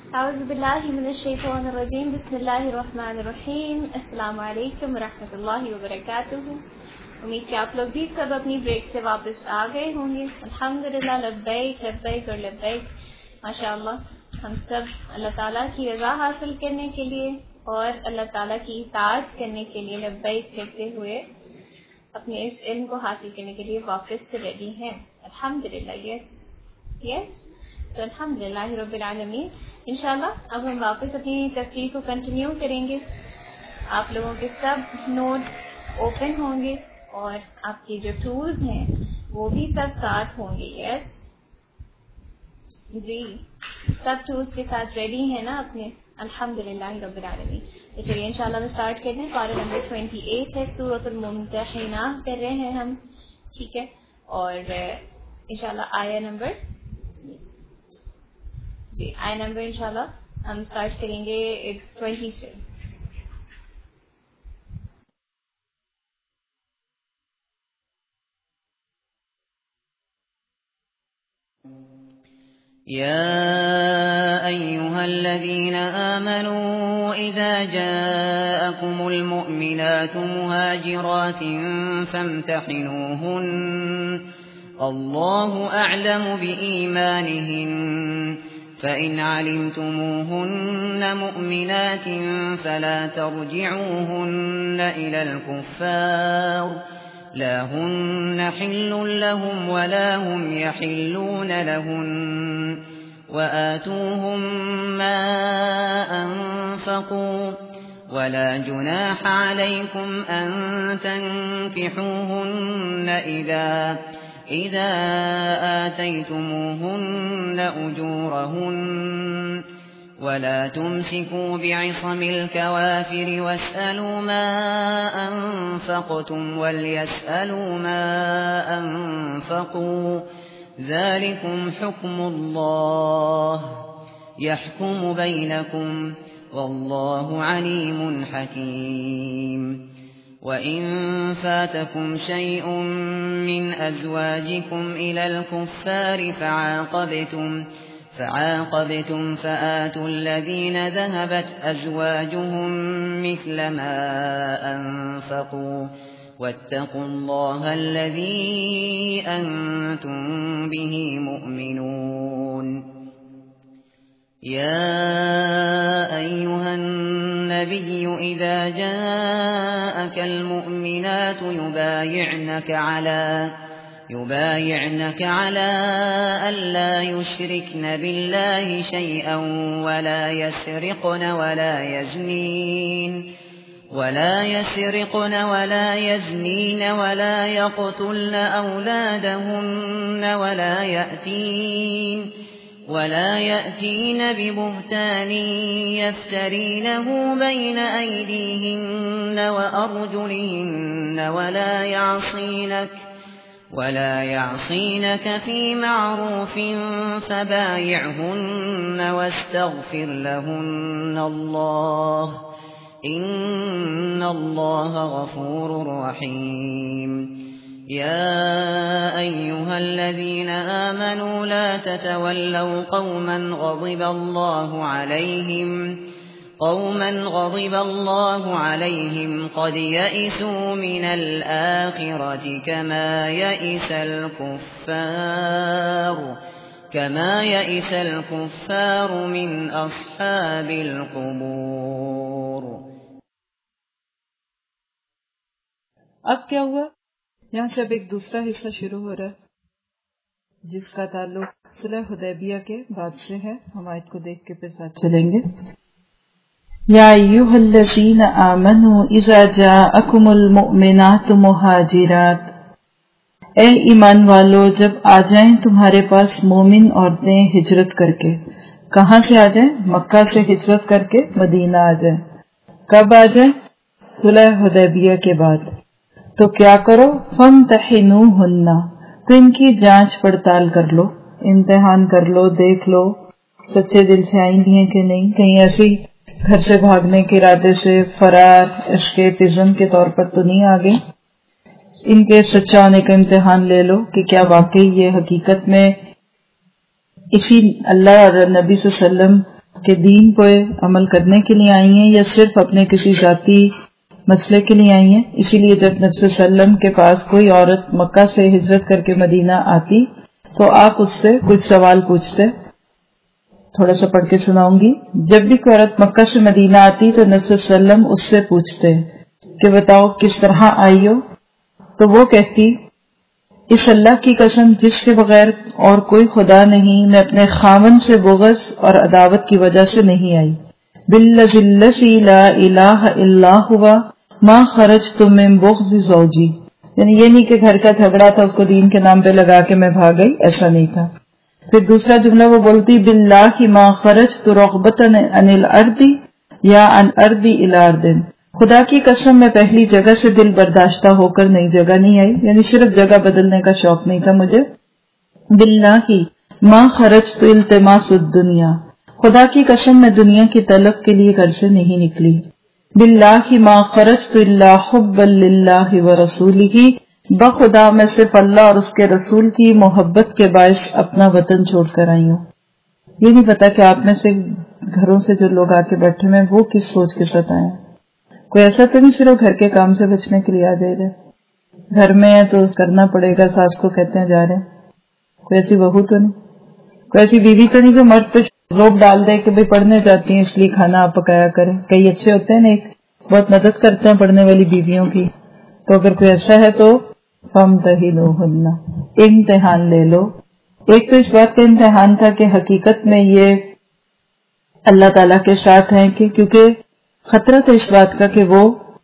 اعوذ باللہ من الشیطان الرجیم بسم اللہ الرحمن الرحیم السلام علیکم ورحمۃ اللہ وبرکاتہ۔ امید کہ آپ لوگ بھی سب اپنی بریک سے واپس آ گئے ہوں گے۔ الحمدللہ، لبیک لبیک اور لبیک۔ ماشاء اللہ ہم سب اللہ تعالیٰ کی رضا حاصل کرنے کے لیے اور اللہ تعالیٰ کی اطاعت کرنے کے لیے لبیک کہتے ہوئے اپنے اس علم کو حاصل کرنے کے لیے واپس سے ریڈی ہیں الحمدللہ۔ یس تو الحمدللہ رب العالمین۔ انشاءاللہ اب ہم واپس اپنی تفسیر کو کنٹینیو کریں گے۔ آپ لوگوں کے سب نوٹس اوپن ہوں گے اور آپ کی جو ٹولز ہیں وہ بھی سب ساتھ ہوں گے۔ یس جی، سب ٹولز کے ساتھ ریڈی ہیں نا اپنے؟ الحمدللہ رب العالمین۔ تو چلیے انشاءاللہ ہم اسٹارٹ کرتے ہیں۔ پارہ نمبر 28 ہے، سورۃ الممتحنہ کر رہے ہیں ہم، ٹھیک ہے؟ اور انشاءاللہ آیہ نمبر انشاءاللہ ہم اسٹارٹ کریں گے 20 سے۔ يا أيها الذين آمنوا إذا جاءكم المؤمنات مهاجرات فامتحنوهن الله أعلم بإيمانهن فإن علمتموهن مؤمنات فلا ترجعوهن إلى الكفار لا هن حل لهم ولا هم يحلون لهن وآتوهم ما أنفقوا ولا جناح عليكم أن تنكحوهن إذا آتيتموهن أجورهن ولا تمسكوا بعصم الكوافر واسألوا ما أنفقتم وليسألوا ما أنفقوا ذلكم حكم الله يحكم بينكم والله عليم حكيم وإن فاتكم شيء من أزواجكم إلى الكفار فعاقبتم فآتوا الذين ذهبت أزواجهم مثل ما أنفقوا واتقوا الله الذي أنتم به مؤمنون يا أيها النبي إذا جاءك المؤمنات يبايعنك على ألا يشركن بالله شيئا ولا يسرقن ولا يزنين ولا يقتلن أولادهن ولا يأتين ببهتان يفترينه بين أيديهن وأرجلهن ولا يعصينك في معروف فبايعهن واستغفر لهن الله إن الله غفور رحيم يا أيها الذين آمنوا لا تتولوا قوما غضب الله عليهم قد يئسوا من الآخرة كما يئس الكفار من أصحاب القبور۔ اب کیا ہوا؟ یہاں سے اب ایک دوسرا حصہ شروع ہو رہا ہے جس کا تعلق صلح حدیبیہ کے بعد سے ہے۔ ہم آیت کو دیکھ کے پھر ساتھ چلیں گے۔ یا ایھا الذین آمنوا اذا جاءکم المؤمنات مہاجرات، اے ایمان والو جب آ جائیں تمہارے پاس مومن عورتیں ہجرت کر کے۔ کہاں سے آ جائیں؟ مکہ سے ہجرت کر کے مدینہ آ جائیں۔ کب آ جائیں؟ صلح حدیبیہ کے بعد۔ تو کیا کرو؟ فامتحنوہن، تو ان کی جانچ پڑتال کر لو، امتحان کر لو، دیکھ لو سچے دل سے آئی ہیں کہ نہیں، کہیں ایسے ہی گھر سے بھاگنے کے ارادے سے فرار اسکیپزم کے طور پر تو نہیں آ گئی۔ ان کے سچا ہونے کا امتحان لے لو کہ کیا واقعی یہ حقیقت میں اسی اللہ اور نبی صلی اللہ علیہ وسلم کہ دین پہ عمل کرنے کے لیے آئی ہیں یا صرف اپنے کسی ذاتی مسئلے کے لیے آئی ہیں؟ اسی لیے جب نبی صلی اللہ علیہ وسلم کے پاس کوئی عورت مکہ سے ہجرت کر کے مدینہ آتی تو آپ اس سے کچھ سوال پوچھتے. تھوڑا سا پڑھ کے سناؤں گی. جب بھی کوئی عورت مکہ سے مدینہ آتی تو نبی صلی اللہ علیہ وسلم اس سے پوچھتے کہ بتاؤ کس طرح آئی ہو؟ تو وہ کہتی اس اللہ کی قسم جس کے بغیر اور کوئی خدا نہیں، میں اپنے خاوند سے بغض اور عداوت کی وجہ سے نہیں آئی. باللذی الذی لا الہ الا ہوا ما خرجت من بغض زوجی، یعنی یہ نہیں کہ گھر کا جھگڑا تھا اس کو دین کے نام پہ لگا کے میں بھاگ گئی، ایسا نہیں تھا. پھر دوسرا جملہ وہ بولتی باللہ ما خرجت رغبتا عن الارض یا عن ارض الی ارض، خدا کی قسم میں پہلی جگہ سے دل برداشتہ ہو کر نئی جگہ نہیں آئی، یعنی صرف جگہ بدلنے کا شوق نہیں تھا مجھے. باللہ ما خرجت التماس الدنیا، خدا کی قسم میں دنیا کی طلب کے لیے گھر سے نہیں نکلی. باللہ ما خرجت الا حبا للہ ورسولہ، بخدا میں صرف اللہ اور اس کے رسول کی محبت کے باعث اپنا وطن چھوڑ کر آئی ہوں. یہ نہیں پتا کہ آپ میں سے گھروں سے جو لوگ آ کے بیٹھے ہیں وہ کس سوچ کے ساتھ آئے ہیں. کوئی ایسا تو نہیں صرف گھر کے کام سے بچنے کے لیے آ جائے گا، گھر میں ہے تو کرنا پڑے گا، ساس کو کہتے ہیں جا رہے ہیں. کوئی ایسی بہو تو نہیں، کوئی ایسی بیوی تو نہیں جو مرد پہ روک ڈال دے کہ بھائی پڑھنے جاتی ہیں اس لیے کھانا آپ پکایا کریں. کئی اچھے ہوتے ہیں نا، ایک بہت مدد کرتے ہیں پڑھنے والی بیویوں کی. تو اگر کوئی ایسا ہے تو فامتحنوہن، امتحان لے لو. ایک تو اس بات کا امتحان تھا کہ حقیقت میں یہ اللہ تعالیٰ کے ساتھ ہیں کہ کیونکہ خطرہ تھا اس بات کا کہ وہ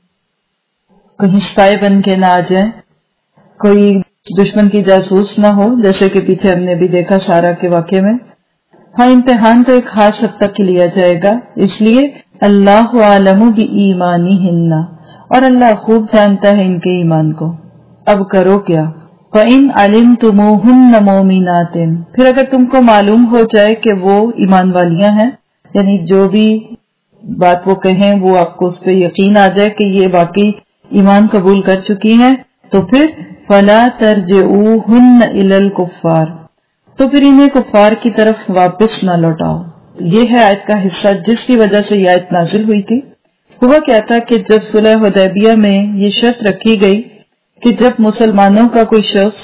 کہیں سپائی بن کے نہ آ جائیں، کوئی دشمن کی جاسوس نہ ہو، جیسے کہ پیچھے ہم نے بھی دیکھا سارا کے واقعے میں. ہاں امتحان تو ایک خاص حد تک لیا جائے گا، اس لیے اللہ عالم بایمانہن، اور اللہ خوب جانتا ہے ان کے ایمان کو. اب کرو کیا؟ فَإِنْ عَلِمْتُمُوهُنَّ مُؤْمِنَاتٍ، پھر اگر تم کو معلوم ہو جائے کہ وہ ایمان والیاں ہیں، یعنی جو بھی بات وہ کہیں وہ آپ کو اس پہ یقین آ جائے کہ یہ واقعی ایمان قبول کر چکی ہیں، تو پھر فَلَا تَرْجِعُوهُنَّ إِلَى الْكُفَّارِ، تو پھر انہیں کفار کی طرف واپس نہ لوٹاؤ. یہ ہے آیت کا حصہ جس کی وجہ سے یہ آیت نازل ہوئی تھی. ہوا کیا تھا کہ جب صلح حدیبیہ میں یہ شرط رکھی گئی کہ جب مسلمانوں کا کوئی شخص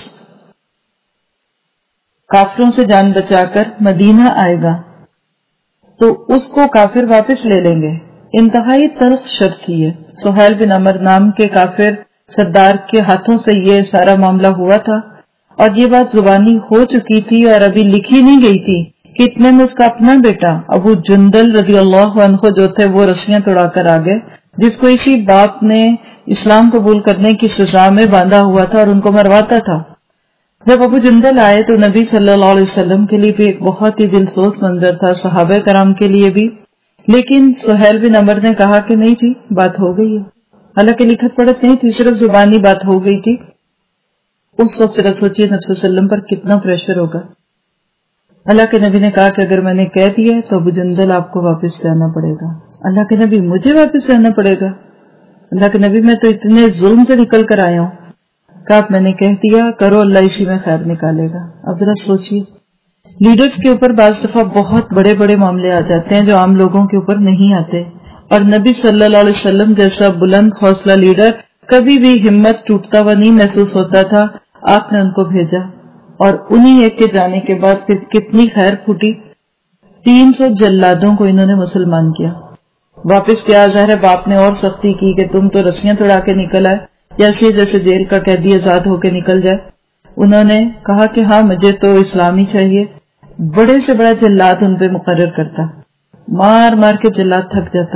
کافروں سے جان بچا کر مدینہ آئے گا تو اس کو کافر واپس لے لیں گے. انتہائی تلخ شرط تھی یہ. سہیل بن عمر نام کے کافر سردار کے ہاتھوں سے یہ سارا معاملہ ہوا تھا، اور یہ بات زبانی ہو چکی تھی اور ابھی لکھی نہیں گئی تھی کہ اتنے میں اس کا اپنا بیٹا ابو جندل رضی اللہ عنہ جو تھے وہ رسیاں توڑا کر آ گئے، جس کو اسی باپ نے اسلام قبول کرنے کی سزا میں باندھا ہوا تھا اور ان کو مرواتا تھا. جب ابو جندل آئے تو نبی صلی اللہ علیہ وسلم کے لیے بھی ایک بہت ہی دلسوز منظر تھا، صحابہ کرام کے لیے بھی. لیکن سہیل بن عمر نے کہا کہ نہیں جی بات ہو گئی ہے، حالانکہ لکھت پڑھت نہیں تھی، صرف زبانی بات ہو گئی تھی. اس وقت ذرا سوچیے نبی صلی اللہ علیہ وسلم پر کتنا پریشر ہوگا. اللہ کے نبی نے کہا کہ اگر میں نے کہہ دیا تو ابو جندل آپ کو واپس جانا پڑے گا. اللہ کے نبی مجھے واپس جانا پڑے گا؟ اللہ کے نبی میں تو اتنے ظلم سے نکل کر آیا ہوں. کہا میں نے کہہ دیا، کرو اللہ اسی میں خیر نکالے گا. اب ذرا سوچیے لیڈرز کے اوپر بعض دفعہ بہت بڑے بڑے معاملے آ جاتے ہیں جو عام لوگوں کے اوپر نہیں آتے، اور نبی صلی اللہ علیہ وسلم جیسا بلند حوصلہ لیڈر کبھی بھی ہمت ٹوٹتا ہوا نہیں محسوس ہوتا تھا. آپ نے ان کو بھیجا اور انہی ایک کے جانے کے بعد پھر کتنی خیر پھوٹی. 300 جلادوں کو انہوں نے مسلمان کیا. واپس کیا ظاہر ہے باپ نے اور سختی کی کہ تم تو رسیاں توڑا کے نکل آئے، جیسے جیسے جیل کا قیدی آزاد ہو کے نکل جائے. انہوں نے کہا کہ ہاں مجھے تو اسلام ہی چاہیے. بڑے سے بڑا جلاد ان پہ مقرر کرتا، مار مار کے جلاد تھک جاتا،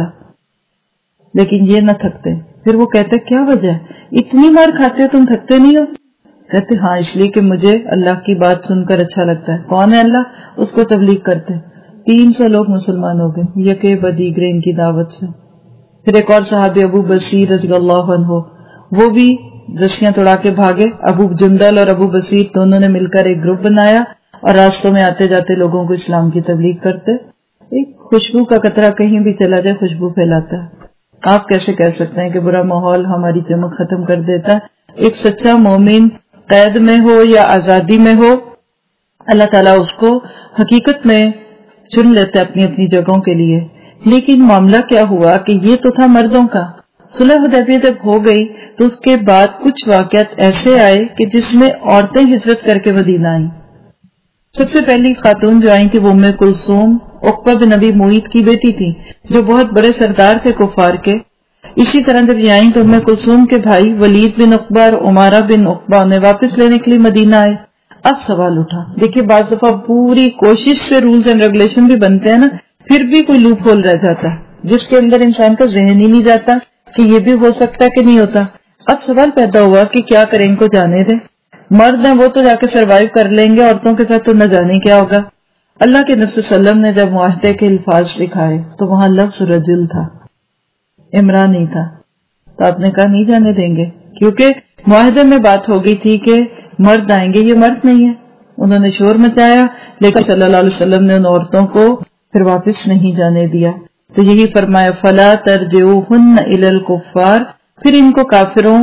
لیکن یہ نہ تھکتے. پھر وہ کہتے کیا وجہ ہے اتنی مار کھاتے ہو تم تھکتے نہیں ہو؟ کہتے ہاں اس لیے کہ مجھے اللہ کی بات سن کر اچھا لگتا ہے. کون ہے اللہ؟ اس کو تبلیغ کرتے. 300 لوگ مسلمان ہو گئے یکے بدیگرے ان کی دعوت سے. پھر ایک اور صحابی ابو بصیر رضی اللہ عنہ، وہ بھی رسیاں توڑا کے بھاگے. ابو جندل اور ابو بصیر دونوں نے مل کر ایک گروپ بنایا اور راستوں میں آتے جاتے لوگوں کو اسلام کی تبلیغ کرتے. ایک خوشبو کا قطرہ کہیں بھی چلا جائے خوشبو پھیلاتا ہے. آپ کیسے کہہ سکتے ہیں کہ برا ماحول ہماری چمک ختم کر دیتا ہے؟ ایک سچا مومن قید میں ہو یا آزادی میں ہو، اللہ تعالیٰ اس کو حقیقت میں چن لیتے اپنی اپنی جگہوں کے لیے. لیکن معاملہ کیا ہوا کہ یہ تو تھا مردوں کا. صلح حدیبیہ جب ہو گئی تو اس کے بعد کچھ واقعات ایسے آئے کہ جس میں عورتیں ہجرت کر کے مدینہ آئیں. سب سے پہلی خاتون جو آئی تھی وہ ام کلثوم عقبہ بن ابی معیط کی بیٹی تھی جو بہت بڑے سردار تھے کفار کے. اسی طرح جب یہ آئیں تو ام کلثوم کے بھائی ولید بن عقبہ اور عمارہ بن عقبہ انہیں واپس لینے کے لیے مدینہ آئے. اب سوال اٹھا، دیکھیے بعض دفعہ پوری کوشش سے رولز اینڈ ریگولیشن بھی بنتے ہیں نا، پھر بھی کوئی لوپ ہول رہ جاتا ہے جس کے اندر انسان کا ذہن ہی نہیں جاتا کہ یہ بھی ہو سکتا کہ نہیں ہوتا. اب سوال پیدا ہوا کہ کیا کریں، ان کو جانے دیں. مرد ہیں وہ تو جا کے سروائیو کر لیں گے، عورتوں کے ساتھ تو نہ جانے کیا ہوگا. اللہ کے نبی صلی اللہ علیہ وسلم نے جب معاہدے کے الفاظ لکھائے تو وہاں لفظ رجل تھا، امرا نہیں تھا. تو آپ نے کہا نہیں جانے دیں گے، کیونکہ معاہدے میں بات ہو گئی تھی کہ مرد آئیں گے، یہ مرد نہیں ہے. انہوں نے شور مچایا لیکن صلی اللہ علیہ وسلم نے ان عورتوں کو پھر واپس نہیں جانے دیا. تو یہی فرمایا فلا ترجعوہن الی الکفار، پھر ان کو کافروں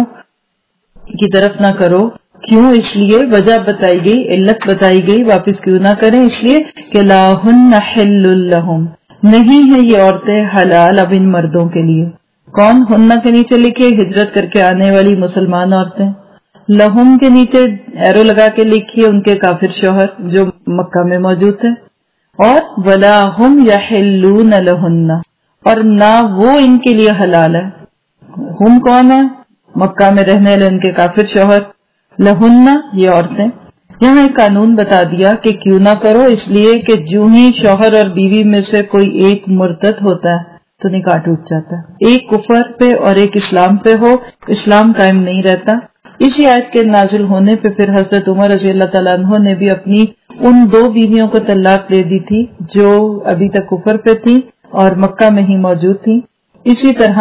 کی طرف نہ کرو. کیوں؟ اس لیے وجہ بتائی گئی، علت بتائی گئی واپس کیوں نہ کریں، اس لیے کہ لا ہن حل لہم، نہیں ہے یہ عورتیں حلال اب ان مردوں کے لیے. کون؟ ہن کے نیچے لکھے ہجرت کر کے آنے والی مسلمان عورتیں، لہم کے نیچے ایرو لگا کے لکھیے ان کے کافر شوہر جو مکہ میں موجود تھے. اور ولا ہم یحلون لہن، اور نہ وہ ان کے لیے حلال ہے. ہم کون ہے؟ مکہ میں رہنے والے ان کے کافر شوہر. لہن یہ عورتیں. یہاں ایک قانون بتا دیا کہ کیوں نہ کرو، اس لیے کہ جو ہی شوہر اور بیوی میں سے کوئی ایک مرتد ہوتا ہے تو نکاح ٹوٹ جاتا ہے. ایک کفر پہ اور ایک اسلام پہ ہو، اسلام قائم نہیں رہتا. اسی آیت کے نازل ہونے پہ پھر حضرت عمر رضی اللہ تعالیٰ عنہ نے بھی اپنی ان 2 بیویوں کو طلاق دے دی تھی جو ابھی تک کفر پہ تھی اور مکہ میں ہی موجود تھی. اسی طرح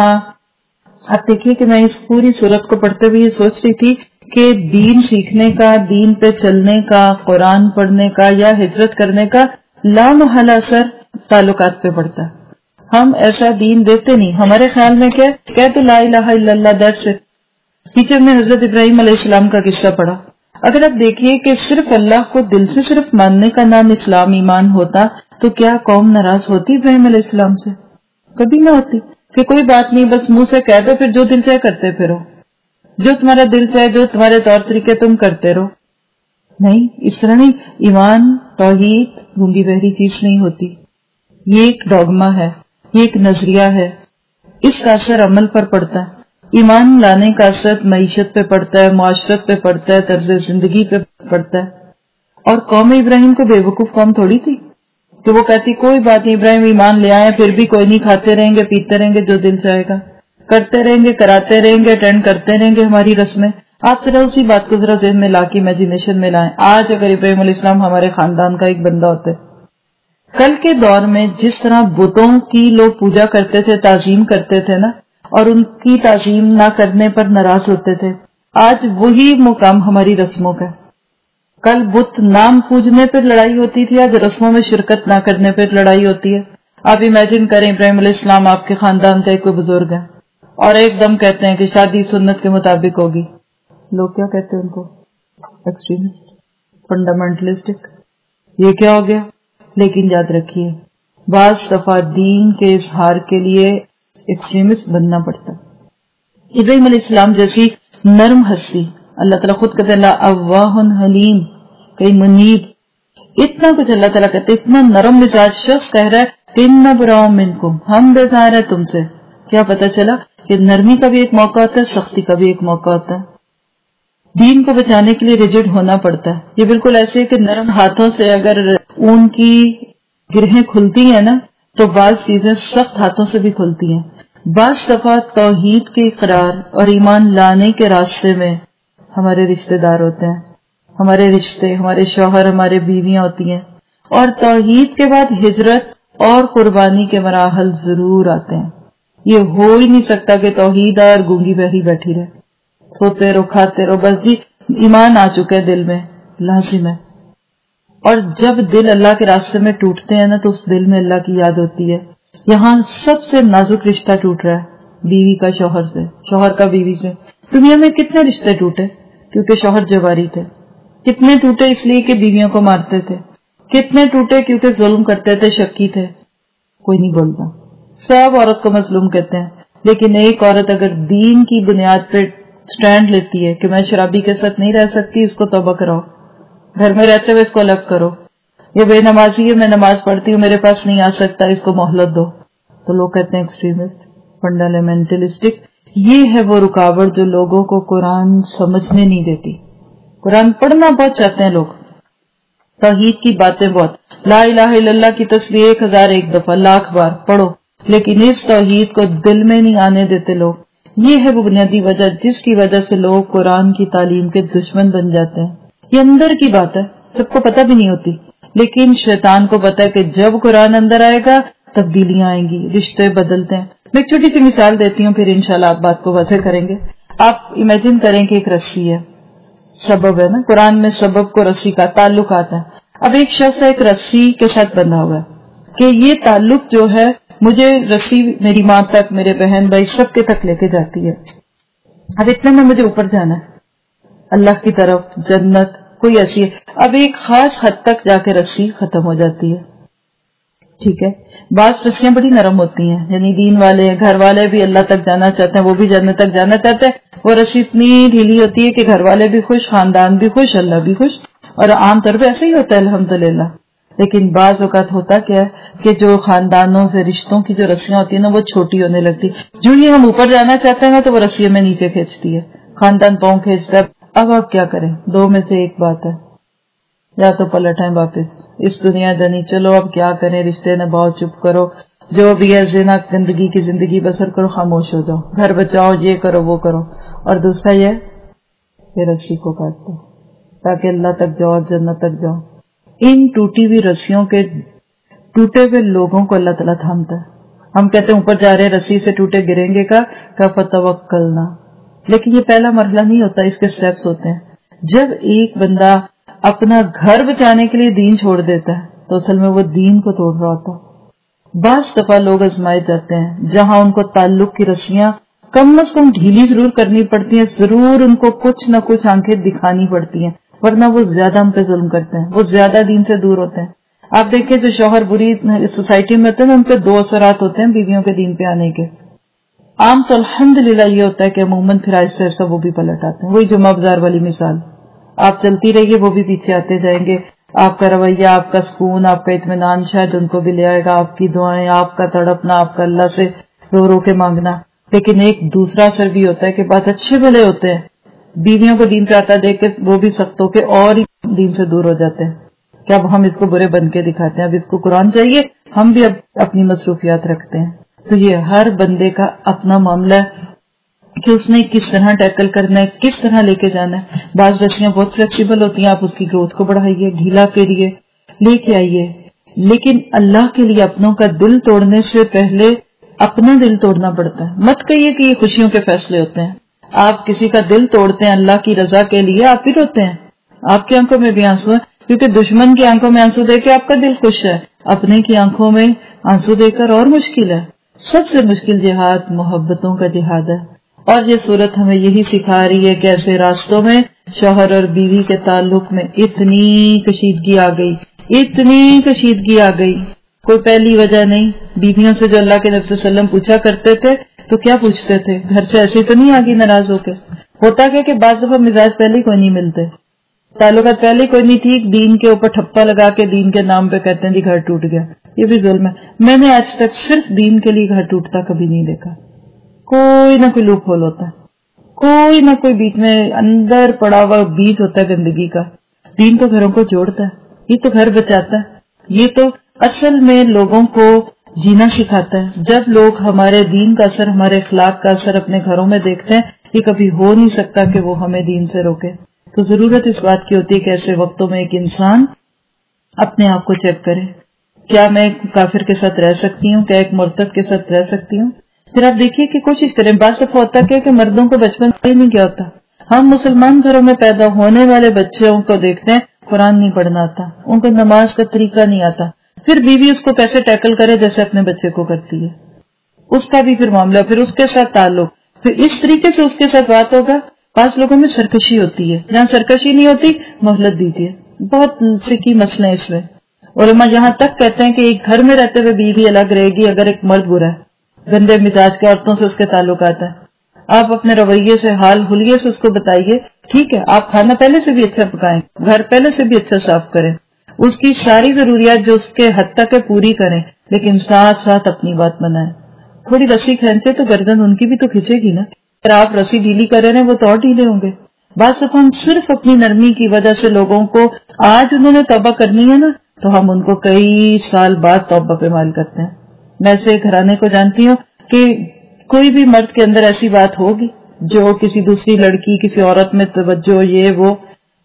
آپ دیکھیے کہ میں اس پوری صورت کو پڑھتے ہوئے یہ سوچ رہی تھی کہ دین سیکھنے کا، دین پہ چلنے کا، قرآن پڑھنے کا یا ہجرت کرنے کا لامحالہ اثر تعلقات پہ پڑتا ہے. ہم ایسا دین دیتے نہیں. ہمارے خیال میں کیا کہ تو لا الہ الا اللہ دیٹس اٹ. پیچھے میں حضرت ابراہیم علیہ السلام کا قصہ پڑھا. اگر آپ دیکھیے کہ صرف اللہ کو دل سے صرف ماننے کا نام اسلام ایمان ہوتا تو کیا قوم ناراض ہوتی ابراہیم علیہ السلام سے؟ کبھی نہ ہوتی کہ کوئی بات نہیں بس منہ سے کہہ دو، پھر جو دل چاہے کرتے پھرو، جو تمہارا دل چاہے، جو تمہارے طور طریقے تم کرتے رہو. نہیں، اس طرح نہیں. ایمان توحید گونگی بہری چیز نہیں ہوتی. یہ ایک ڈوگما ہے، یہ ایک نظریہ ہے. اس کا اثر عمل پر پڑتا ہے. ایمان لانے کا اثر معیشت پہ پڑتا ہے، معاشرت پہ پڑتا ہے، طرز زندگی پہ پڑتا ہے. اور قوم ابراہیم کو بے وقوف قوم تھوڑی تھی کہ وہ کہتی کوئی بات نہیں ابراہیم ایمان لے آئے پھر بھی کوئی نہیں، کھاتے رہیں گے، پیتے رہیں گے، جو دل چاہے گا کرتے رہیں گے، کراتے رہیں گے، اٹینڈ کرتے رہیں گے ہماری رسمیں. آپ ذرا اسی بات کو ذرا ذہن میں لا کے امیجنیشن میں لائیں. آج اگر ابراہیم علیہ السلام ہمارے خاندان کا ایک بندہ ہوتے، کل کے دور میں جس طرح بتوں کی لوگ پوجا کرتے تھے، تعظیم کرتے تھے نا، اور ان کی تعظیم نہ کرنے پر ناراض ہوتے تھے، آج وہی مقام ہماری رسموں کا. کل بت نام پوجنے پر لڑائی ہوتی تھی، آج رسموں میں شرکت نہ کرنے پر لڑائی ہوتی ہے. آپ امیجن کریں ابراہیم علیہ السلام آپ کے خاندان کا ایک کوئی بزرگ ہے اور ایک دم کہتے ہیں کہ شادی سنت کے مطابق ہوگی. لوگ کیا کہتے ہیں ان کو؟ Extremist, fundamentalistic. یہ کیا ہو گیا؟ لیکن یاد رکھیے بعض دفعہ دین کے اظہار کے لیے ایکسٹریمسٹ بننا پڑتا. ابراہیم علیہ السلام جیسی نرم ہستی، اللہ تعالیٰ خود کہتے اللہ اواہ حلیم، کئی منیب، اتنا کچھ اللہ تعالیٰ کہتے، اتنا نرم مزاج شخص کہہ رہا ہے کہ ان براء منکم، ہم بیزار ہیں تم سے. کیا پتا چلا کہ نرمی کا بھی ایک موقع ہوتا ہے، سختی کا بھی ایک موقع ہوتا ہے. دین کو بچانے کے لیے ریجڈ ہونا پڑتا ہے. یہ بالکل ایسے کہ نرم ہاتھوں سے اگر اون کی گرہیں کھلتی ہیں نا تو بعض چیزیں سخت ہاتھوں سے بھی کھلتی ہیں. بعض دفعہ توحید کے اقرار اور ایمان لانے کے راستے میں ہمارے رشتہ دار ہوتے ہیں، ہمارے رشتے، ہمارے شوہر، ہمارے بیویاں ہوتی ہیں. اور توحید کے بعد ہجرت اور قربانی کے مراحل ضرور آتے ہیں. یہ ہو ہی نہیں سکتا کہ توحید اور گونگی بہری بیٹھی رہے، سوتے رہو، کھاتے رہو، بس جی ایمان آ چکے دل میں، لازم ہے. اور جب دل اللہ کے راستے میں ٹوٹتے ہیں نا تو اس دل میں اللہ کی یاد ہوتی ہے. یہاں سب سے نازک رشتہ ٹوٹ رہا ہے بیوی کا شوہر سے، شوہر کا بیوی سے. دنیا میں کتنے رشتے ٹوٹے کیونکہ شوہر جواری تھے، کتنے ٹوٹے اس لیے کہ بیویوں کو مارتے تھے، کتنے ٹوٹے کیونکہ ظلم کرتے تھے, شکی تھے, کوئی نہیں بولتا, سب عورت کو مظلوم کہتے ہیں. لیکن ایک عورت اگر دین کی بنیاد پہ سٹینڈ لیتی ہے کہ میں شرابی کے ساتھ نہیں رہ سکتی, اس کو توبہ کراؤ, گھر میں رہتے ہوئے اس کو الگ کرو, یہ بے نمازی ہے, میں نماز پڑھتی ہوں, میرے پاس نہیں آ سکتا, اس کو مہلت دو, تو لوگ کہتے ہیں ایکسٹریمسٹ, فنڈامنٹلسٹک. یہ ہے وہ رکاوٹ جو لوگوں کو قرآن سمجھنے نہیں دیتی. قرآن پڑھنا بہت چاہتے ہیں لوگ, توحید کی باتیں بہت, لا الہ الا اللہ کی تسبیح 1001 دفعہ, لاکھ بار پڑھو, لیکن اس توحید کو دل میں نہیں آنے دیتے لوگ. یہ ہے وہ بنیادی وجہ جس کی وجہ سے لوگ قرآن کی تعلیم کے دشمن بن جاتے ہیں. یہ اندر کی بات ہے, سب کو پتہ بھی نہیں ہوتی, لیکن شیطان کو پتا ہے کہ جب قرآن اندر آئے گا تبدیلیاں آئیں گی, رشتے بدلتے ہیں. میں ایک چھوٹی سی مثال دیتی ہوں, پھر انشاءاللہ آپ بات کو واضح کریں گے. آپ امیجن کریں کہ ایک رسی ہے, سبب ہے نا, قرآن میں سبب کو رسی کا تعلق آتا ہے. اب ایک شخص ایک رسی کے ساتھ بندھا ہوا ہے کہ یہ تعلق جو ہے مجھے رسی میری ماں تک, میرے بہن بھائی سب کے تک لے کے جاتی ہے. اب اتنے میں مجھے اوپر جانا ہے اللہ کی طرف, جنت کوئی ایسی ہے. اب ایک خاص حد تک جا کے رسی ختم ہو جاتی ہے, ٹھیک ہے. بعض رسیاں بڑی نرم ہوتی ہیں, یعنی دین والے گھر والے بھی اللہ تک جانا چاہتے ہیں, وہ بھی جنت تک جانا چاہتے ہیں. وہ رسی اتنی ڈھیلی ہوتی ہے کہ گھر والے بھی خوش, خاندان بھی خوش, اللہ بھی خوش, اور عام طور پہ ایسا ہی ہوتا ہے الحمدللہ. لیکن بعض اوقات ہوتا کیا ہے کہ جو خاندانوں سے رشتوں کی جو رسیاں ہوتی ہیں نا وہ چھوٹی ہونے لگتی. جو ہی ہم اوپر جانا چاہتے ہیں نا تو وہ رسی میں نیچے کھینچتی ہے, خاندان پاؤں کھینچتا ہے. اب آپ کیا کریں, دو میں سے ایک بات ہے, یا تو پلٹیں واپس, اس دنیا جانی چلو, اب کیا کریں, رشتے نے بہت, چپ کرو, جو بھی ہے زنا گندگی کی زندگی بسر کرو, خاموش ہو جاؤ, گھر بچاؤ, یہ کرو وہ کرو. اور دوسرا یہ کہ رسی کو کاٹ دو تاکہ اللہ تک جاؤ اور جنت تک جاؤ. ان ٹوٹی ہوئی رسیوں کے ٹوٹے ہوئے لوگوں کو اللہ تعالیٰ تھامتا ہے. ہم کہتے ہیں اوپر جا رہے رسی سے ٹوٹے گریں گے کا فتوکلنا, لیکن یہ پہلا مرحلہ نہیں ہوتا, اس کے سٹیپس ہوتے ہیں. جب ایک بندہ اپنا گھر بچانے کے لیے دین چھوڑ دیتا ہے تو اصل میں وہ دین کو توڑ رہا ہوتا. بعض دفعہ لوگ آزمائے جاتے ہیں جہاں ان کو تعلق کی رسیاں کم از کم ڈھیلی ضرور کرنی پڑتی ہیں, ضرور ان کو کچھ نہ کچھ آنکھیں دکھانی پڑتی ہیں, ورنہ وہ زیادہ ہم پہ ظلم کرتے ہیں, وہ زیادہ دین سے دور ہوتے ہیں. آپ دیکھیں جو شوہر بری سوسائٹی میں ہوتے ہیں ان پہ دو اثرات ہوتے ہیں بیویوں کے دین پہ آنے کے. عام تو الحمدللہ یہ ہوتا ہے کہ عموماً پھر آہستہ آہستہ وہ بھی پلٹ آتے ہیں. وہی جمعہ بازار والی مثال, آپ چلتی رہیے وہ بھی پیچھے آتے جائیں گے. آپ کا رویہ, آپ کا سکون, آپ کا اطمینان شاید ان کو بھی لے آئے گا, آپ کی دعائیں, آپ کا تڑپنا, آپ کا اللہ سے رو رو کے مانگنا. لیکن ایک دوسرا اثر بھی ہوتا ہے کہ بات اچھے بھلے ہوتے ہیں, بیویوں کو دین پہ آتا دیکھ کے وہ بھی سخت ہو کے اور ہی دین سے دور ہو جاتے ہیں کہ اب ہم اس کو برے بن کے دکھاتے ہیں, اب اس کو قرآن چاہیے, ہم بھی اب اپنی مصروفیات رکھتے ہیں. تو یہ ہر بندے کا اپنا معاملہ ہے کہ اس نے کس طرح ٹیکل کرنا ہے, کس طرح لے کے جانا ہے. بعض رسیاں بہت فلیکسیبل ہوتی ہیں, آپ اس کی گروتھ کو بڑھائیے, ڈھیلا کریے, لے کے آئیے. لیکن اللہ کے لیے اپنوں کا دل توڑنے سے پہلے اپنا دل توڑنا پڑتا ہے. مت کہیے کہ یہ خوشیوں کے فیصلے ہوتے ہیں. آپ کسی کا دل توڑتے ہیں اللہ کی رضا کے لیے, آپ بھی روتے ہیں, آپ کی آنکھوں میں بھی آنسو ہے, کیونکہ دشمن کی آنکھوں میں آنسو دے کے آپ کا دل خوش ہے, اپنے کی آنکھوں میں آنسو دے کر اور مشکل ہے. سب سے مشکل جہاد محبتوں کا جہاد ہے. اور یہ صورت ہمیں یہی سکھا رہی ہے کہ ایسے راستوں میں شوہر اور بیوی کے تعلق میں اتنی کشیدگی آ گئی, اتنی کشیدگی آ گئی, کوئی پہلی وجہ نہیں. بیویوں سے جو اللہ کے نبی صلی اللہ علیہ وسلم پوچھا کرتے تھے تو کیا پوچھتے تھے, گھر سے ایسے تو نہیں آگے ناراض ہو کے. ہوتا کیا کہ بعض دفعہ مزاج پہلے ہی کوئی نہیں ملتے, تعلقات پہلے کوئی نہیں ٹھیک, دین کے اوپر ٹھپا لگا کے دین کے نام پہ کہتے ہیں جی گھر ٹوٹ گیا. یہ بھی ظلم ہے. میں نے آج تک صرف دین کے لیے گھر ٹوٹتا کبھی نہیں دیکھا. کوئی نہ کوئی لوپ ہول ہوتا ہے, کوئی نہ کوئی بیچ میں اندر پڑا ہوا بیج ہوتا ہے گندگی کا. دین تو گھروں کو جوڑتا ہے, یہ تو گھر بچاتا ہے, یہ تو اصل میں لوگوں کو جینا سکھاتا ہے. جب لوگ ہمارے دین کا اثر, ہمارے اخلاق کا اثر اپنے گھروں میں دیکھتے ہیں, یہ کبھی ہو نہیں سکتا کہ وہ ہمیں دین سے روکے. تو ضرورت اس بات کی ہوتی ہے کہ ایسے وقتوں میں ایک انسان اپنے آپ کو چیک کرے, کیا میں کافر کے ساتھ رہ سکتی ہوں, کیا ایک مرتد کے ساتھ رہ سکتی ہوں. پھر آپ دیکھیے کہ کوشش کریں. بعض دفعہ ہوتا کیا کہ مردوں کو بچپن میں نہیں کیا ہوتا, ہم مسلمان گھروں میں پیدا ہونے والے بچوں کو دیکھتے ہیں قرآن نہیں پڑھنا آتا, ان کو نماز کا طریقہ نہیں آتا, پھر بیوی اس کو کیسے ٹیکل کرے جیسے اپنے بچے کو کرتی ہے, اس کا بھی پھر معاملہ, پھر اس کے ساتھ تعلق, پھر اس طریقے سے اس کے ساتھ بات ہوگا. بعض لوگوں میں سرکشی ہوتی ہے, جہاں سرکشی نہیں ہوتی مہلت دیجیے, بہت سکی مسئلے اس میں. علماء یہاں تک کہتے ہیں کہ ایک گھر میں رہتے ہوئے بیوی الگ رہے گی اگر ایک مرد برا ہے، گندے مزاج کے عورتوں سے اس کے تعلقات ہیں. آپ اپنے رویے سے، حال حلیے سے اس کو بتائیے. ٹھیک ہے، آپ کھانا پہلے سے بھی اچھا پکائیں، گھر پہلے سے بھی اچھا صاف کریں، اس کی ساری ضروریات جو اس کے حد تک ہے پوری کریں، لیکن ساتھ ساتھ اپنی بات منائیں. تھوڑی رسی کھینچے تو گردن ان کی بھی تو کھینچے گی نا. اگر آپ رسی ڈھیلی کر رہے ہیں وہ تو اور ڈھیلے ہوں گے. بعض دفعہ ہم صرف اپنی نرمی کی وجہ سے لوگوں کو، آج انہوں نے توبہ کرنی ہے نا تو ہم ان کو کئی سال بعد توبہ پہ مائل کرتے ہیں. میں سے گھرانے کو جانتی ہوں کہ کوئی بھی مرد کے اندر ایسی بات ہوگی جو کسی دوسری لڑکی، کسی عورت میں توجہ، یہ وہ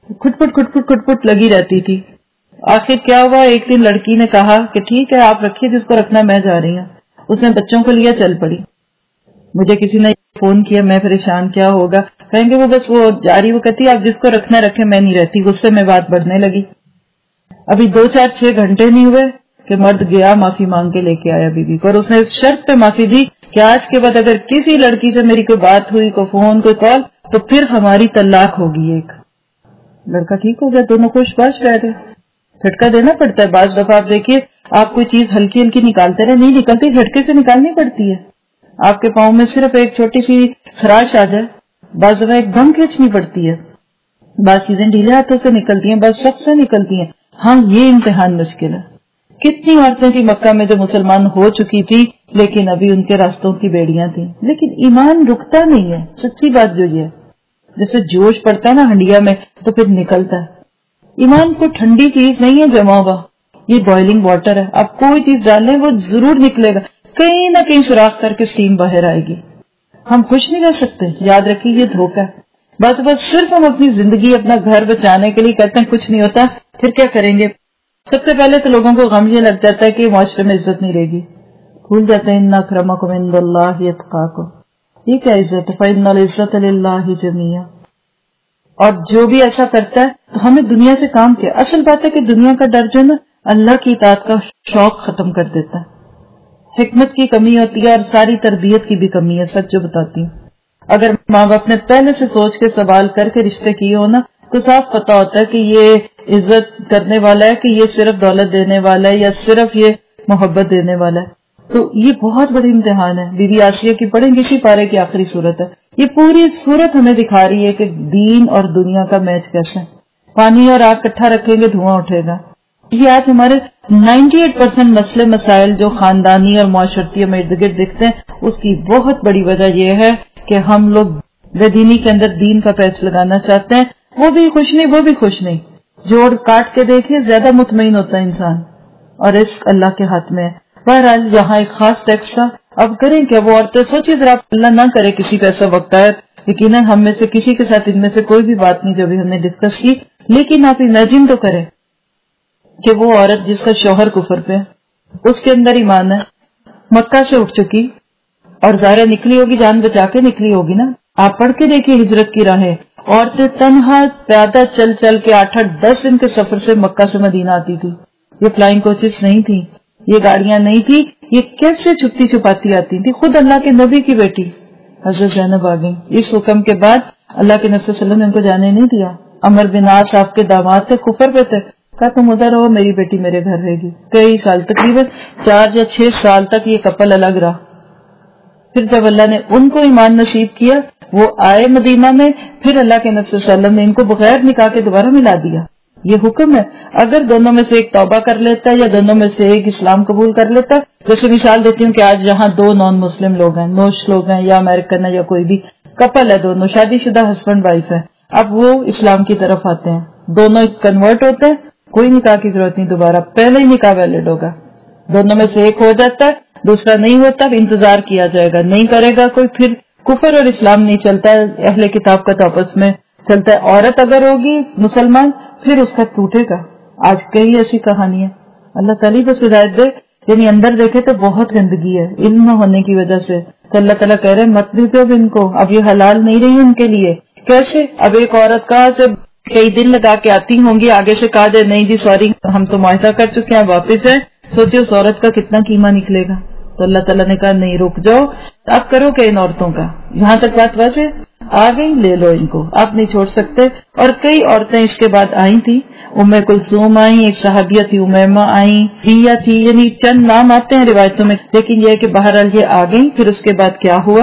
کھٹ پٹ لگی رہتی تھی. آخر کیا ہوا، ایک دن لڑکی نے کہا کہ ٹھیک ہے آپ رکھیے جس کو رکھنا، میں جا رہی ہوں. اس نے بچوں کو لیا چل پڑی. مجھے کسی نے فون کیا، میں پریشان، کیا ہوگا، کہیں گے وہ بس وہ جاری، وہ کہتی آپ جس کو رکھنا رکھے، میں نہیں رہتی. غصے میں بات بڑھنے لگی. ابھی 2-4-6 گھنٹے نہیں ہوئے کہ مرد گیا معافی مانگ کے لے کے آیا بیوی کو، اور اس نے اس شرط پہ معافی دی کہ آج کے بعد اگر کسی لڑکی سے میری کوئی بات ہوئی، کوئی فون، کوئی کال، تو پھر ہماری طلاق ہوگی. ایک لڑکا ٹھیک ہو گیا، دونوں خوش باش رہ گئے. جھٹکا دینا پڑتا ہے بعض دفعہ. آپ دیکھیے آپ کوئی چیز ہلکی ہلکی نکالتے رہے، نہیں نکلتی، جھٹکے سے نکالنی پڑتی ہے. آپ کے پاؤں میں صرف ایک چھوٹی سی خراش آ جائے، بعض دفعہ ایک دم کھینچنی پڑتی ہے. بعض چیزیں ڈھیلے ہاتھوں سے نکلتی ہیں، بعض سخت سے نکلتی ہیں. ہاں یہ امتحان مشکل ہے. کتنی عورتیں تھیں مکہ میں جو مسلمان ہو چکی تھی لیکن ابھی ان کے راستوں کی بیڑیاں تھیں. لیکن ایمان رکتا نہیں ہے. سچی بات جو یہ ہے، جیسے جوش پڑتا ہے نا ہنڈیا میں تو پھر نکلتا ہے. ایمان کو ٹھنڈی چیز نہیں ہے جمع ہوا، یہ بوائلنگ واٹر ہے. آپ کوئی چیز ڈالیں وہ ضرور نکلے گا، کہیں نہ کہیں سوراخ کر کے اسٹیم باہر آئے گی. ہم خوش نہیں رہ سکتے. یاد رکھیے یہ دھوکہ ہے. بس صرف ہم اپنی زندگی، اپنا گھر بچانے کے لیے کہتے ہیں کچھ نہیں ہوتا، پھر کیا کریں گے؟ سب سے پہلے تو لوگوں کو غم یہ لگ جاتا ہے کہ معاشرے میں عزت نہیں رہے گی. بھول جاتے ہیں ان اکرمکم عند اللہ اتقاکم. یہ کیا عزت ہے؟ فإن العزت للہ جمیعا. اور جو بھی ایسا کرتا ہے تو ہمیں دنیا سے کام کیا. اصل بات ہے کہ دنیا کا ڈر جو ہے نا اللہ کی اطاعت کا شوق ختم کر دیتا ہے. حکمت کی کمی ہوتی ہے اور ساری تربیت کی بھی کمی ہے. سچ جو بتاتی ہوں، اگر ماں باپ نے پہلے سے سوچ کے سوال کر کے رشتے کیے ہو نا تو صاف پتا ہوتا ہے کہ یہ عزت کرنے والا ہے کہ یہ صرف دولت دینے والا ہے یا صرف یہ محبت دینے والا ہے. تو یہ بہت بڑی امتحان ہے. بی بی آسیہ کی پڑھیں کسی پارے کی آخری صورت ہے. یہ پوری صورت ہمیں دکھا رہی ہے کہ دین اور دنیا کا میچ کیسا ہے. پانی اور آگ کٹھا رکھیں گے دھواں اٹھے گا. یہ آج ہمارے 98% مسئلے مسائل جو خاندانی اور معاشرتی میں ارد گرد دکھتے ہیں، اس کی بہت بڑی وجہ یہ ہے کہ ہم لوگ بے دینی کے اندر دین کا پیچ لگانا چاہتے ہیں. وہ بھی خوش نہیں، وہ بھی خوش نہیں. جوڑ کاٹ کے دیکھیے زیادہ مطمئن ہوتا ہے انسان. اور رزق اللہ کے ہاتھ میں ہے. بہرحال یہاں ایک خاص ٹیکس تھا. اب کریں کیا وہ عورتیں؟ سوچیے ذرا، اللہ نہ کرے کسی کا ایسا وقت آئے. یقیناً ہم میں سے کسی کے ساتھ ان میں سے کوئی بھی بات نہیں جو ابھی ہم نے ڈسکس کی، لیکن آپ امیجن تو کریں کہ وہ عورت جس کا شوہر کفر پہ، اس کے اندر ایمان ہے، مکہ سے اٹھ چکی اور ظاہر نکلی ہوگی، جان بچا کے نکلی ہوگی نا. آپ پڑھ کے دیکھیے ہجرت کی راہیں. عورتیں تنہا پیادہ چل چل کے 8-10 دن کے سفر سے مکہ سے مدینہ آتی تھی. یہ فلائنگ کوچز نہیں تھی، یہ گاڑیاں نہیں تھی. یہ کیسے چھپتی چھپاتی آتی تھی؟ خود اللہ کے نبی کی بیٹی حضرت زینب آ گئی. اس حکم کے بعد اللہ کے نبی صلی اللہ علیہ وسلم نے ان کو جانے نہیں دیا. عمر بن عاص آپ کے داماد تھے، کفر پہ تھے. کہا تم ادھر رہو، میری بیٹی میرے گھر رہے گی. کئی سال، تقریباً 4 یا 6 سال تک یہ کپل الگ رہا. پھر جب اللہ نے ان کو ایمان نصیب کیا، وہ آئے مدینہ میں، پھر اللہ کے نبی صلی اللہ علیہ وسلم نے ان کو بغیر نکاح کے دوبارہ ملا دیا. یہ حکم ہے. اگر دونوں میں سے ایک توبہ کر لیتا ہے یا دونوں میں سے ایک اسلام قبول کر لیتا ہے، جیسے مثال دیتی ہوں کہ آج یہاں 2 نان مسلم لوگ ہیں، نوش لوگ ہیں یا امریکن ہے یا کوئی بھی کپل ہے، دونوں شادی شدہ ہسبینڈ وائف ہے. اب وہ اسلام کی طرف آتے ہیں، دونوں کنورٹ ہوتے ہیں، کوئی نکاح کی ضرورت نہیں دوبارہ، پہلے ہی نکاح ویلڈ ہوگا. دونوں میں سے ایک ہو جاتا ہے، دوسرا نہیں ہوتا، انتظار کیا جائے گا. نہیں کرے گا کوئی، پھر کفر اور اسلام نہیں چلتا ہے. اہل کتاب کا تو آپس میں چلتا ہے. عورت اگر ہوگی مسلمان پھر اس کا ٹوٹے گا. آج کئی ایسی کہانی ہے. اللہ تعالیٰ بس ہدایت دے. یعنی اندر دیکھے تو بہت گندگی ہے علم نہ ہونے کی وجہ سے. تو اللہ تعالیٰ کہہ رہے ہیں مت دیجو اب ان کو، اب یہ حلال نہیں رہی ان کے لیے. کیسے؟ اب ایک عورت کہاں سے کئی دن لگا کے آتی ہوں گی، آگے سے کہا دے نہیں جی سوری ہم تو معاہدہ کر چکے ہیں واپس ہیں. سوچے اس عورت کا کتنا قیمہ نکلے گا. تو اللہ تعالیٰ نے کہا نہیں، رک جاؤ، اب کرو کہ ان عورتوں کا. یہاں تک بات ویسے آ گئی لے لو ان کو، آپ نہیں چھوڑ سکتے. اور کئی عورتیں اس کے بعد آئی تھی، ام کلثوم آئیں، ایک صحابیہ تھی امیمہ آئیں، ہیہ تھی، یعنی چند نام آتے ہیں روایتوں میں، لیکن یہ ہے کہ بہرحال یہ آ گئی. پھر اس کے بعد کیا ہوا؟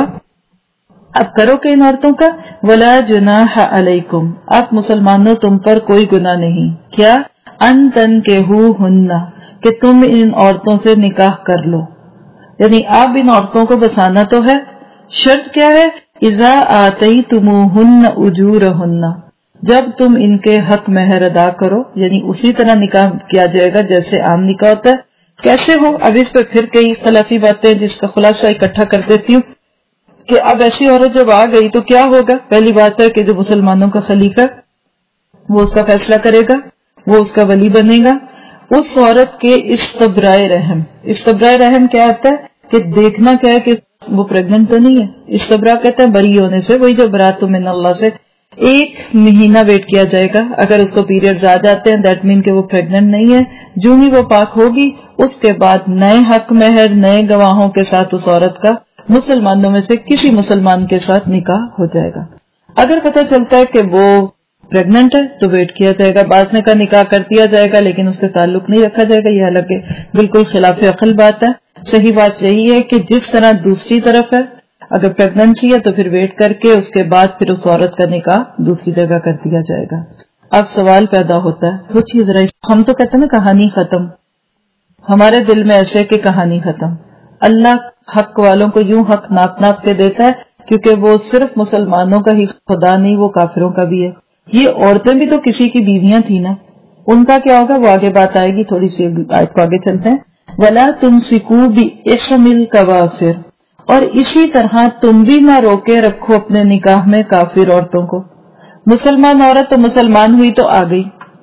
اب کرو کہ ان عورتوں کا ولا جناح علیکم، اب مسلمانوں تم پر کوئی گناہ نہیں، کیا ان تنکحوہن، کہ تم ان عورتوں سے نکاح کر لو. یعنی اب ان عورتوں کو بسانا تو ہے، شرط کیا ہے؟ اذا آتیتموہن اجورہن، جب تم ان کے حق مہر ادا کرو، یعنی اسی طرح نکاح کیا جائے گا جیسے عام نکاح ہوتا ہے. کیسے ہو؟ اب اس پہ پھر کئی اختلافی باتیں جس کا خلاصہ اکٹھا کر دیتی ہوں کہ اب ایسی عورت جب آ گئی تو کیا ہوگا. پہلی بات ہے کہ جو مسلمانوں کا خلیفہ وہ اس کا فیصلہ کرے گا، وہ اس کا ولی بنے گا. اس عورت کے استبرائے رحم، استبرائے رحم کیا ہوتا ہے کہ دیکھنا کیا ہے کہ وہ پریگننٹ تو نہیں ہے. استبرا کہتے ہیں بری ہونے سے، وہی جو برات من اللہ سے. 1 مہینہ ویٹ کیا جائے گا، اگر اس کو پیریڈز آ جاتے ہیں دیٹ مین کہ وہ پریگننٹ نہیں ہے. جو ہی وہ پاک ہوگی اس کے بعد نئے حق مہر، نئے گواہوں کے ساتھ اس عورت کا مسلمانوں میں سے کسی مسلمان کے ساتھ نکاح ہو جائے گا. اگر پتہ چلتا ہے کہ وہ پریگننٹ ہے تو ویٹ کیا جائے گا، بعض نے کا نکاح کر دیا جائے گا لیکن اس سے تعلق نہیں رکھا جائے گا. یہ حالانکہ بالکل خلاف عقل بات ہے. صحیح بات یہی ہے کہ جس طرح دوسری طرف ہے، اگر پریگننسی ہے تو پھر ویٹ کر کے اس کے بعد پھر اس عورت کا نکاح دوسری جگہ کر دیا جائے گا. اب سوال پیدا ہوتا ہے، سوچیے ذرا، ہم تو کہتے ہیں نا کہانی ختم، ہمارے دل میں ایسے کہ کہانی ختم. اللہ حق والوں کو یوں حق ناپ ناپ کے دیتا ہے کیونکہ وہ صرف مسلمانوں کا ہی خدا نہیں، وہ کافروں کا بھی ہے. یہ عورتیں بھی تو کسی کی بیویاں تھی نا، ان کا کیا ہوگا وہ آگے بات آئے گی. تھوڑی سی آیت کو آگے چلتے ہیں. وَلَا تُمْسِكُوا بِإِثْمِ الْكَوَافِرِ، اور اسی طرح تم بھی نہ روکے رکھو اپنے نکاح میں کافر عورتوں کو. مسلمان عورت تو مسلمان ہوئی تو آ گئی،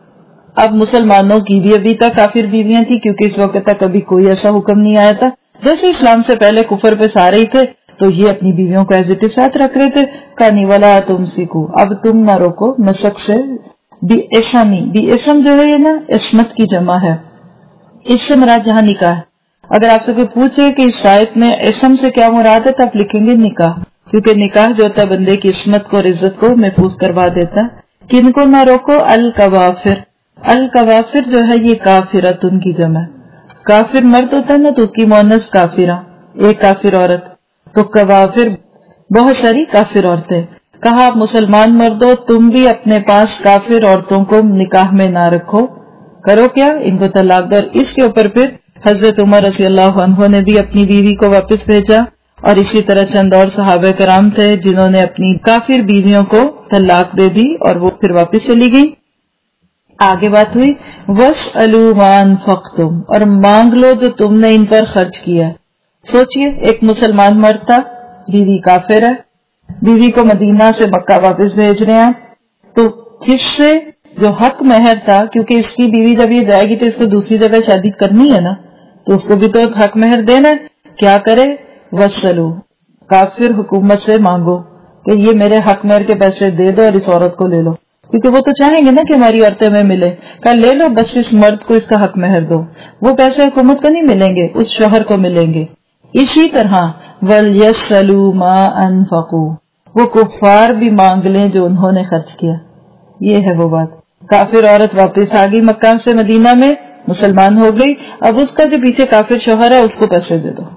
اب مسلمانوں کی بھی ابھی تک کافر بیویاں تھی کیونکہ اس وقت تک کبھی کوئی ایسا حکم نہیں آیا تھا. جیسے اسلام سے پہلے کفر پہ سارے ہی تھے تو یہ اپنی بیویوں کو ایز اٹ از ساتھ رکھ رہے تھے. کہانی ولا تم سیکھو، اب تم نہ روکو مسق سے. بی ایشمی، بی ایشم جو ہے یہ نا عصمت کی جمع ہے. اس سے مراد جہاں نکاح ہے. اگر آپ سے کوئی پوچھے کہ اس آیت میں عصم سے کیا مراد ہے تو آپ لکھیں گے نکاح، کیونکہ نکاح جو ہوتا ہے بندے کی عصمت کو اور عزت کو محفوظ کروا دیتا ہے. کن کو نہ روکو؟ الکوافر. الکوافر جو ہے یہ کافرت ان کی جمع. کافر مرد ہوتا ہے نا تو اس کی مؤنث کافرہ، ایک کافر عورت. تو کوافر بہت ساری کافر عورتیں. کہا آپ مسلمان مردوں تم بھی اپنے پاس کافر عورتوں کو نکاح میں نہ رکھو. کرو کیا؟ ان کو طلاق دو. اور اس کے اوپر پھر حضرت عمر رضی اللہ عنہ نے بھی اپنی بیوی کو واپس بھیجا، اور اسی طرح چند اور صحابہ کرام تھے جنہوں نے اپنی کافر بیویوں کو طلاق دے دی اور وہ پھر واپس چلی گئی. آگے بات ہوئی وَاسْأَلُوا مَا أَنفَقْتُمْ، اور مانگ لو جو تم نے ان پر خرچ کیا. سوچئے ایک مسلمان مرد تھا، بیوی کافر ہے، بیوی کو مدینہ سے مکہ واپس بھیج رہے ہیں، تو اس سے جو حق مہر تھا، کیونکہ اس کی بیوی جب یہ جائے گی تو اس کو دوسری جگہ شادی کرنی ہے نا، تو اس کو بھی تو حق مہر دینا ہے. کیا کرے؟ وَاسْأَلُوا، کافر حکومت سے مانگو کہ یہ میرے حق مہر کے پیسے دے دو اور اس عورت کو لے لو، کیونکہ وہ تو چاہیں گے نا کہ ہماری عورتیں میں ملے. کہا لے لو، بس اس مرد کو اس کا حق مہر دو. وہ پیسے حکومت کو نہیں ملیں گے، اس شوہر کو ملیں گے. اسی طرح وَلْيَسْأَلُوا مَا أَنفَقُوا، وہ کفار بھی مانگ لیں جو انہوں نے خرچ کیا. یہ ہے وہ بات. کافر عورت واپس آ گئی مکہ سے مدینہ میں، مسلمان ہو گئی، اب اس کا جو پیچھے کافر شوہر ہے اس کو پیسے دے دو.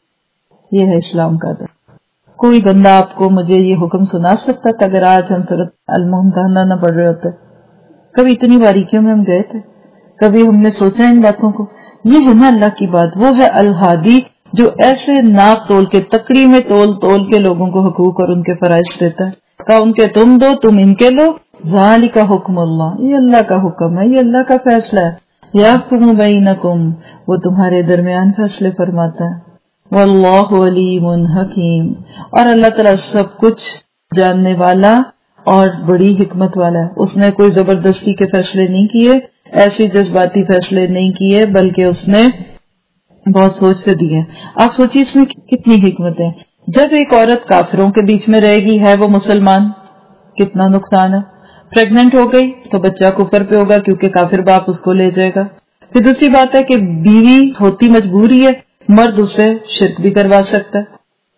یہ ہے اسلام کا در. کوئی بندہ آپ کو مجھے یہ حکم سنا سکتا تھا اگر آج ہم سورۃ الممتحنہ نہ پڑھ رہے ہوتے؟ کبھی اتنی باریکیوں میں ہم گئے تھے؟ کبھی ہم نے سوچا ان باتوں کو؟ یہ ہے نا اللہ کی بات. وہ ہے الہادی جو ایسے ناپ تول کے، تکڑی میں تول تول کے لوگوں کو حقوق اور ان کے فرائض دیتا ہے. کہا ان کے تم دو، تم ان کے لو. ذالک حکم اللہ، یہ اللہ کا حکم ہے، یہ اللہ کا فیصلہ ہے. یحکم بینکم، وہ تمہارے درمیان فیصلے فرماتا ہے. واللہ علیم حکیم، اور اللہ تعالیٰ سب کچھ جاننے والا اور بڑی حکمت والا ہے. اس نے کوئی زبردستی کے فیصلے نہیں کیے، ایسی جذباتی فیصلے نہیں کیے، بلکہ اس نے بہت سوچ سے دیے. آپ سوچیے اس میں کتنی حکمت ہے. جب ایک عورت کافروں کے بیچ میں رہے گی، ہے وہ مسلمان، کتنا نقصان ہے. پریگننٹ ہو گئی تو بچہ کفر پہ ہوگا کیونکہ کافر باپ اس کو لے جائے گا. پھر دوسری بات ہے کہ بیوی ہوتی مجبوری ہے، مرد اس سے شرک بھی کروا سکتا ہے.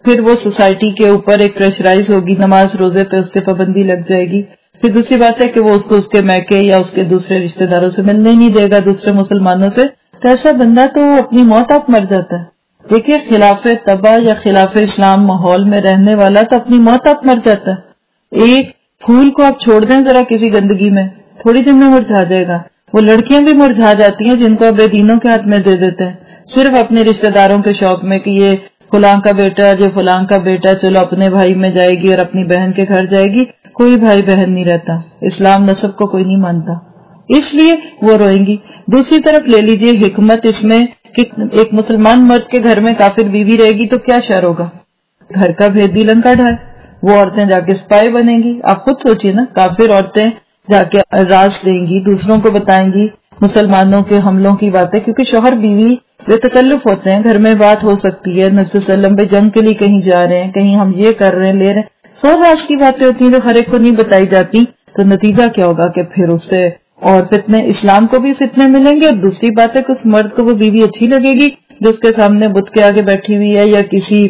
پھر وہ سوسائٹی کے اوپر ایک پریشرائز ہوگی، نماز روزے پہ اس کے پابندی لگ جائے گی. پھر دوسری بات ہے کہ وہ اس کو اس کے میکے یا اس کے دوسرے رشتہ داروں سے ملنے نہیں دے گا، دوسرے مسلمانوں سے. تو ایسا بندہ تو اپنی موت آپ مر جاتا ہے. دیکھیے خلاف طبع یا خلاف اسلام ماحول میں رہنے والا تو اپنی موت آپ مر جاتا ہے. ایک پھول کو آپ چھوڑ دیں ذرا کسی گندگی میں، تھوڑی دن میں مرجھا جائے گا. وہ لڑکیاں بھی مرجھا جاتی ہیں جن کو بے دینوں کے ہاتھ میں دے دیتے ہیں صرف اپنے رشتہ داروں کے شوق میں کہ یہ فلاں کا بیٹا، جو فلاں کا بیٹا، چلو اپنے بھائی میں جائے گی اور اپنی بہن کے گھر جائے گی. کوئی بھائی بہن نہیں رہتا، اسلام نسب کو کوئی نہیں مانتا، اس لیے وہ روئیں گی. دوسری طرف لے لیجئے حکمت اس میں کہ ایک مسلمان مرد کے گھر میں کافر بیوی رہے گی تو کیا شر ہوگا، گھر کا بھید لنکا ڈھائے. وہ عورتیں جا کے سپائی بنیں گی. آپ خود سوچئے نا، کافر عورتیں جا کے راز دیں گی، دوسروں کو بتائیں گی مسلمانوں کے حملوں کی باتیں، کیونکہ شوہر بیوی بے تکلف ہوتے ہیں، گھر میں بات ہو سکتی ہے. نبی صلی اللہ علیہ وسلم پہ جنگ کے لیے کہیں جا رہے ہیں، کہیں ہم یہ کر رہے ہیں، لے رہے ہیں، سو راز کی باتیں ہوتی ہیں جو ہر ایک کو نہیں بتائی جاتی. تو نتیجہ کیا ہوگا کہ پھر اس سے اور فتنے، اسلام کو بھی فتنے ملیں گے. اور دوسری بات ہے کہ اس مرد کو وہ بیوی اچھی لگے گی جو اس کے سامنے بت کے آگے بیٹھی ہوئی ہے یا کسی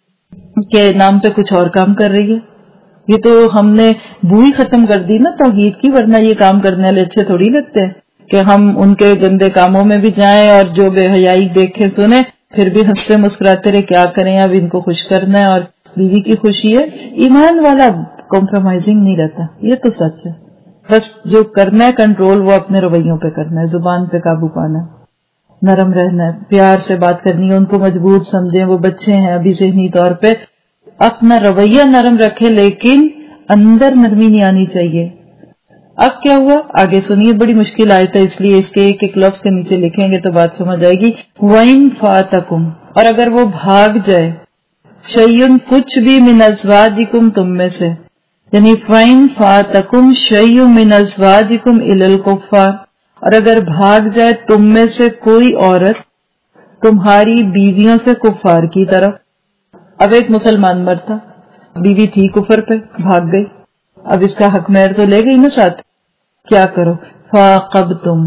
کے نام پہ کچھ اور کام کر رہی ہے. یہ تو ہم نے بوئی ختم کر دی نا توحید کی، ورنہ یہ کام کرنے والے اچھے تھوڑی لگتے ہیں کہ ہم ان کے گندے کاموں میں بھی جائیں اور جو بے حیائی دیکھیں سنیں پھر بھی ہنستے مسکراتے رہے. کیا کریں، اب ان کو خوش کرنا ہے اور بیوی کی خوشی ہے. ایمان والا کمپرومائزنگ نہیں رہتا، یہ تو سچ ہے. بس جو کرنا ہے کنٹرول وہ اپنے رویوں پہ کرنا ہے، زبان پہ قابو پانا ہے، نرم رہنا ہے، پیار سے بات کرنی ہے، ان کو مجبور سمجھیں، وہ بچے ہیں ابھی ذہنی طور پہ. اپنا رویہ نرم رکھے لیکن اندر نرمی نہیں آنی چاہیے. اب کیا ہوا آگے سنیے، بڑی مشکل آیت ہے اس لیے اس کے ایک ایک لفظ کے نیچے لکھیں گے تو بات سمجھ آئے گی. وَإِن فَاتَكُمْ، اور اگر وہ بھاگ جائے، شَيْءٌ کچھ بھی، مِنْ أَزْوَاجِكُمْ تم میں سے، یعنی فَإِن فَاتَكُمْ شَيْءٌ مِنْ أَزْوَاجِكُمْ إِلَى الْكُفَّارِ، اور اگر بھاگ جائے تم میں سے کوئی عورت تمہاری بیویوں سے کفار کی طرف. اب ایک مسلمان مرد تھا، بیوی تھی کفر پہ، بھاگ گئی. اب اس کا حق مہر تو لے گئی نا ساتھ. کیا کرو، فَعَاقَبْتُمْ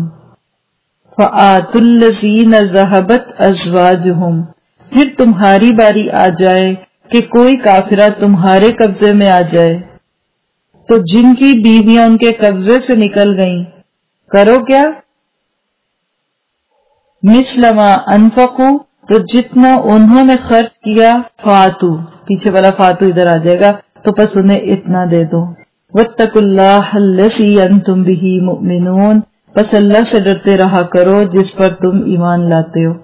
فَآتُوا الَّذِينَ ذَهَبَتْ أَزْوَاجُهُمْ، پھر تمہاری باری آ جائے کہ کوئی کافرہ تمہارے قبضے میں آ جائے تو جن کی بیویاں ان کے قبضے سے نکل گئیں، کرو کیا، مِثْلَ مَا أَنفَقُوا، تو جتنا انہوں نے خرچ کیا، فاتو، پیچھے والا فاتو ادھر آ جائے گا، تو پس انہیں اتنا دے دو. وَاتَّقُوا اللَّهَ الَّذِي أَنْتُمْ بِهِ مُؤْمِنُونَ، پس اللہ سے ڈرتے رہا کرو جس پر تم ایمان لاتے ہو.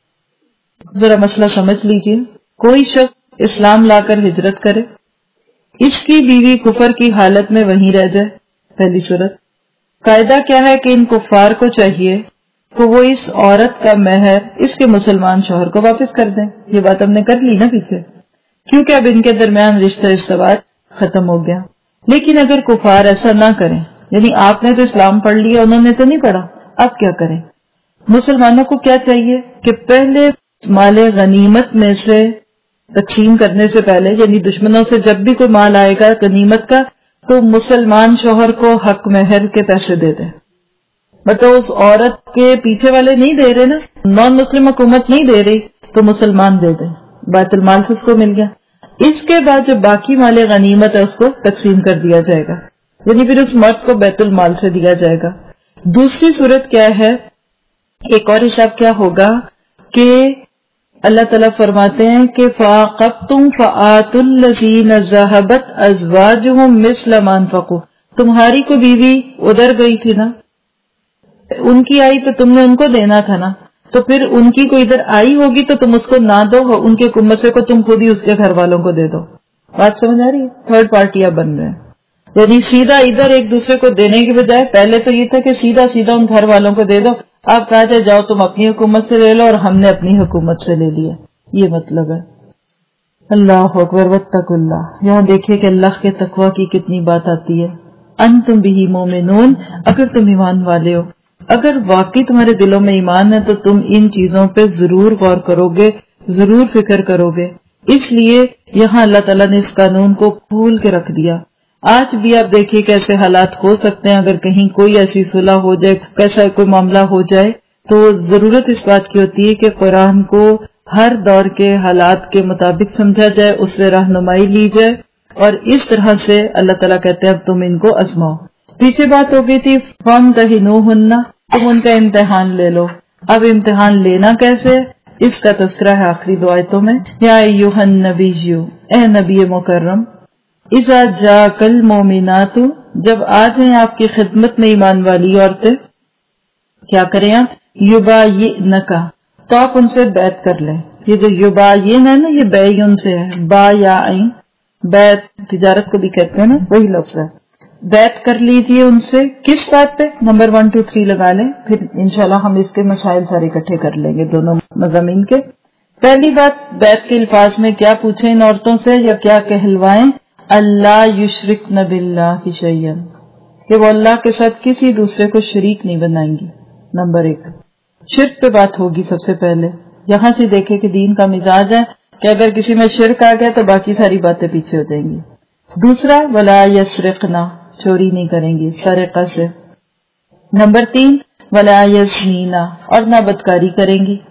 ذرا مسئلہ سمجھ لیجئے. کوئی شخص اسلام لا کر ہجرت کرے، اس کی بیوی کفر کی حالت میں وہیں رہ جائے. پہلی صورت، قاعدہ کیا ہے کہ ان کفار کو چاہیے کہ وہ اس عورت کا مہر اس کے مسلمان شوہر کو واپس کر دیں. یہ بات ہم نے کر لی نا پیچھے، کیونکہ اب ان کے درمیان رشتہ ازدواج ختم ہو گیا. لیکن اگر کفار ایسا نہ کریں، یعنی آپ نے تو اسلام پڑھ لیا، انہوں نے تو نہیں پڑھا، اب کیا کریں؟ مسلمانوں کو کیا چاہیے کہ پہلے مال غنیمت میں سے تقسیم کرنے سے پہلے، یعنی دشمنوں سے جب بھی کوئی مال آئے گا غنیمت کا، تو مسلمان شوہر کو حق مہر کے پیسے دے دیں. مطلب اس عورت کے پیچھے والے نہیں دے رہے نا، نان مسلم حکومت نہیں دے رہی تو مسلمان دے دیں، بیت المال سے اس کو مل گیا. اس کے بعد جو باقی مال غنیمت ہے اس کو تقسیم کر دیا جائے گا، یعنی پھر اس مرد کو بیت المال سے دیا جائے گا. دوسری صورت کیا ہے، ایک اور حساب کیا ہوگا کہ اللہ تعالیٰ فرماتے ہیں کہ فَعَاقَبْتُمْ فَآتُوا الَّذِينَ ذَهَبَتْ أَزْوَاجُهُمْ مِثْلَ مَا أَنفَقُوا، تمہاری کو بیوی ادھر گئی تھی نا، ان کی آئی تو تم نے ان کو دینا تھا نا، تو پھر ان کی کوئی ادھر آئی ہوگی تو تم اس کو نہ دو، ان کے مسئلے کو تم خود ہی اس کے گھر والوں کو دے دو. بات سمجھ آ رہی ہے؟ تھرڈ پارٹیاں بن رہے ہیں، یعنی سیدھا ادھر ایک دوسرے کو دینے کی بجائے پہلے تو یہ تھا کہ سیدھا ان گھر والوں کو دے دو. آپ کہا جائے جاؤ تم اپنی حکومت سے لے لو اور ہم نے اپنی حکومت سے لے لیا، یہ مطلب ہے. اللہ اکبر واتقوا اللہ. یہاں دیکھیے کہ اللہ کے تقوی کی کتنی بات آتی ہے. انتم بہ مومنون، اگر تم ایمان والے ہو، اگر واقعی تمہارے دلوں میں ایمان ہے تو تم ان چیزوں پہ ضرور غور کرو گے، ضرور فکر کرو گے. اس لیے یہاں اللہ تعالیٰ نے اس قانون کو کھول کے رکھ دیا. آج بھی آپ دیکھیے کیسے حالات ہو سکتے ہیں، اگر کہیں کوئی ایسی صلح ہو جائے، کیسا کوئی معاملہ ہو جائے، تو ضرورت اس بات کی ہوتی ہے کہ قرآن کو ہر دور کے حالات کے مطابق سمجھا جائے، اس سے رہنمائی لی جائے، اور اس طرح سے اللہ تعالیٰ کہتے ہیں اب تم ان کو آزماؤ۔ پیچھے بات ہو گئی تھی فامتحنوہن، تم ان کا امتحان لے لو۔ اب امتحان لینا کیسے، اس کا تذکرہ ہے آخری دو آیتوں میں۔ یا ایھا النبی، اے نبی مکرم، اذا جاءک المؤمنات، جب آ جائیں آپ کی خدمت میں ایمان والی عورتیں، کیا کریں آپ، یبایعنک، تو آپ ان سے بیعت کر لیں۔ یہ جو یباین ہے نا، یہ بیعن سے ہے، با یا عین، بیعت تجارت کو بھی کہتے ہیں نا، وہی لفظ ہے۔ بیعت کر لیجئے ان سے، کس بات پہ، نمبر 1 2 3 لگا لیں، پھر انشاءاللہ ہم اس کے مسائل سارے اکٹھے کر لیں گے دونوں مضامین کے۔ پہلی بات، بیعت کے الفاظ میں کیا پوچھیں ان عورتوں سے یا کیا کہلوائیں، اللہ یشرکن باللہ شیئا، کہ وہ اللہ کے ساتھ کسی دوسرے کو شریک نہیں بنائیں گی۔ نمبر 1 شرک پہ بات ہوگی سب سے پہلے۔ یہاں سے دیکھیں کہ دین کا مزاج ہے کہ اگر کسی میں شرک آ گیا تو باقی ساری باتیں پیچھے ہو جائیں گی۔ دوسرا، ولا یسرقنا، چوری نہیں کریں گی، سرقہ سے۔ نمبر 3 ولا یزنینا، اور نہ بدکاری کریں گی۔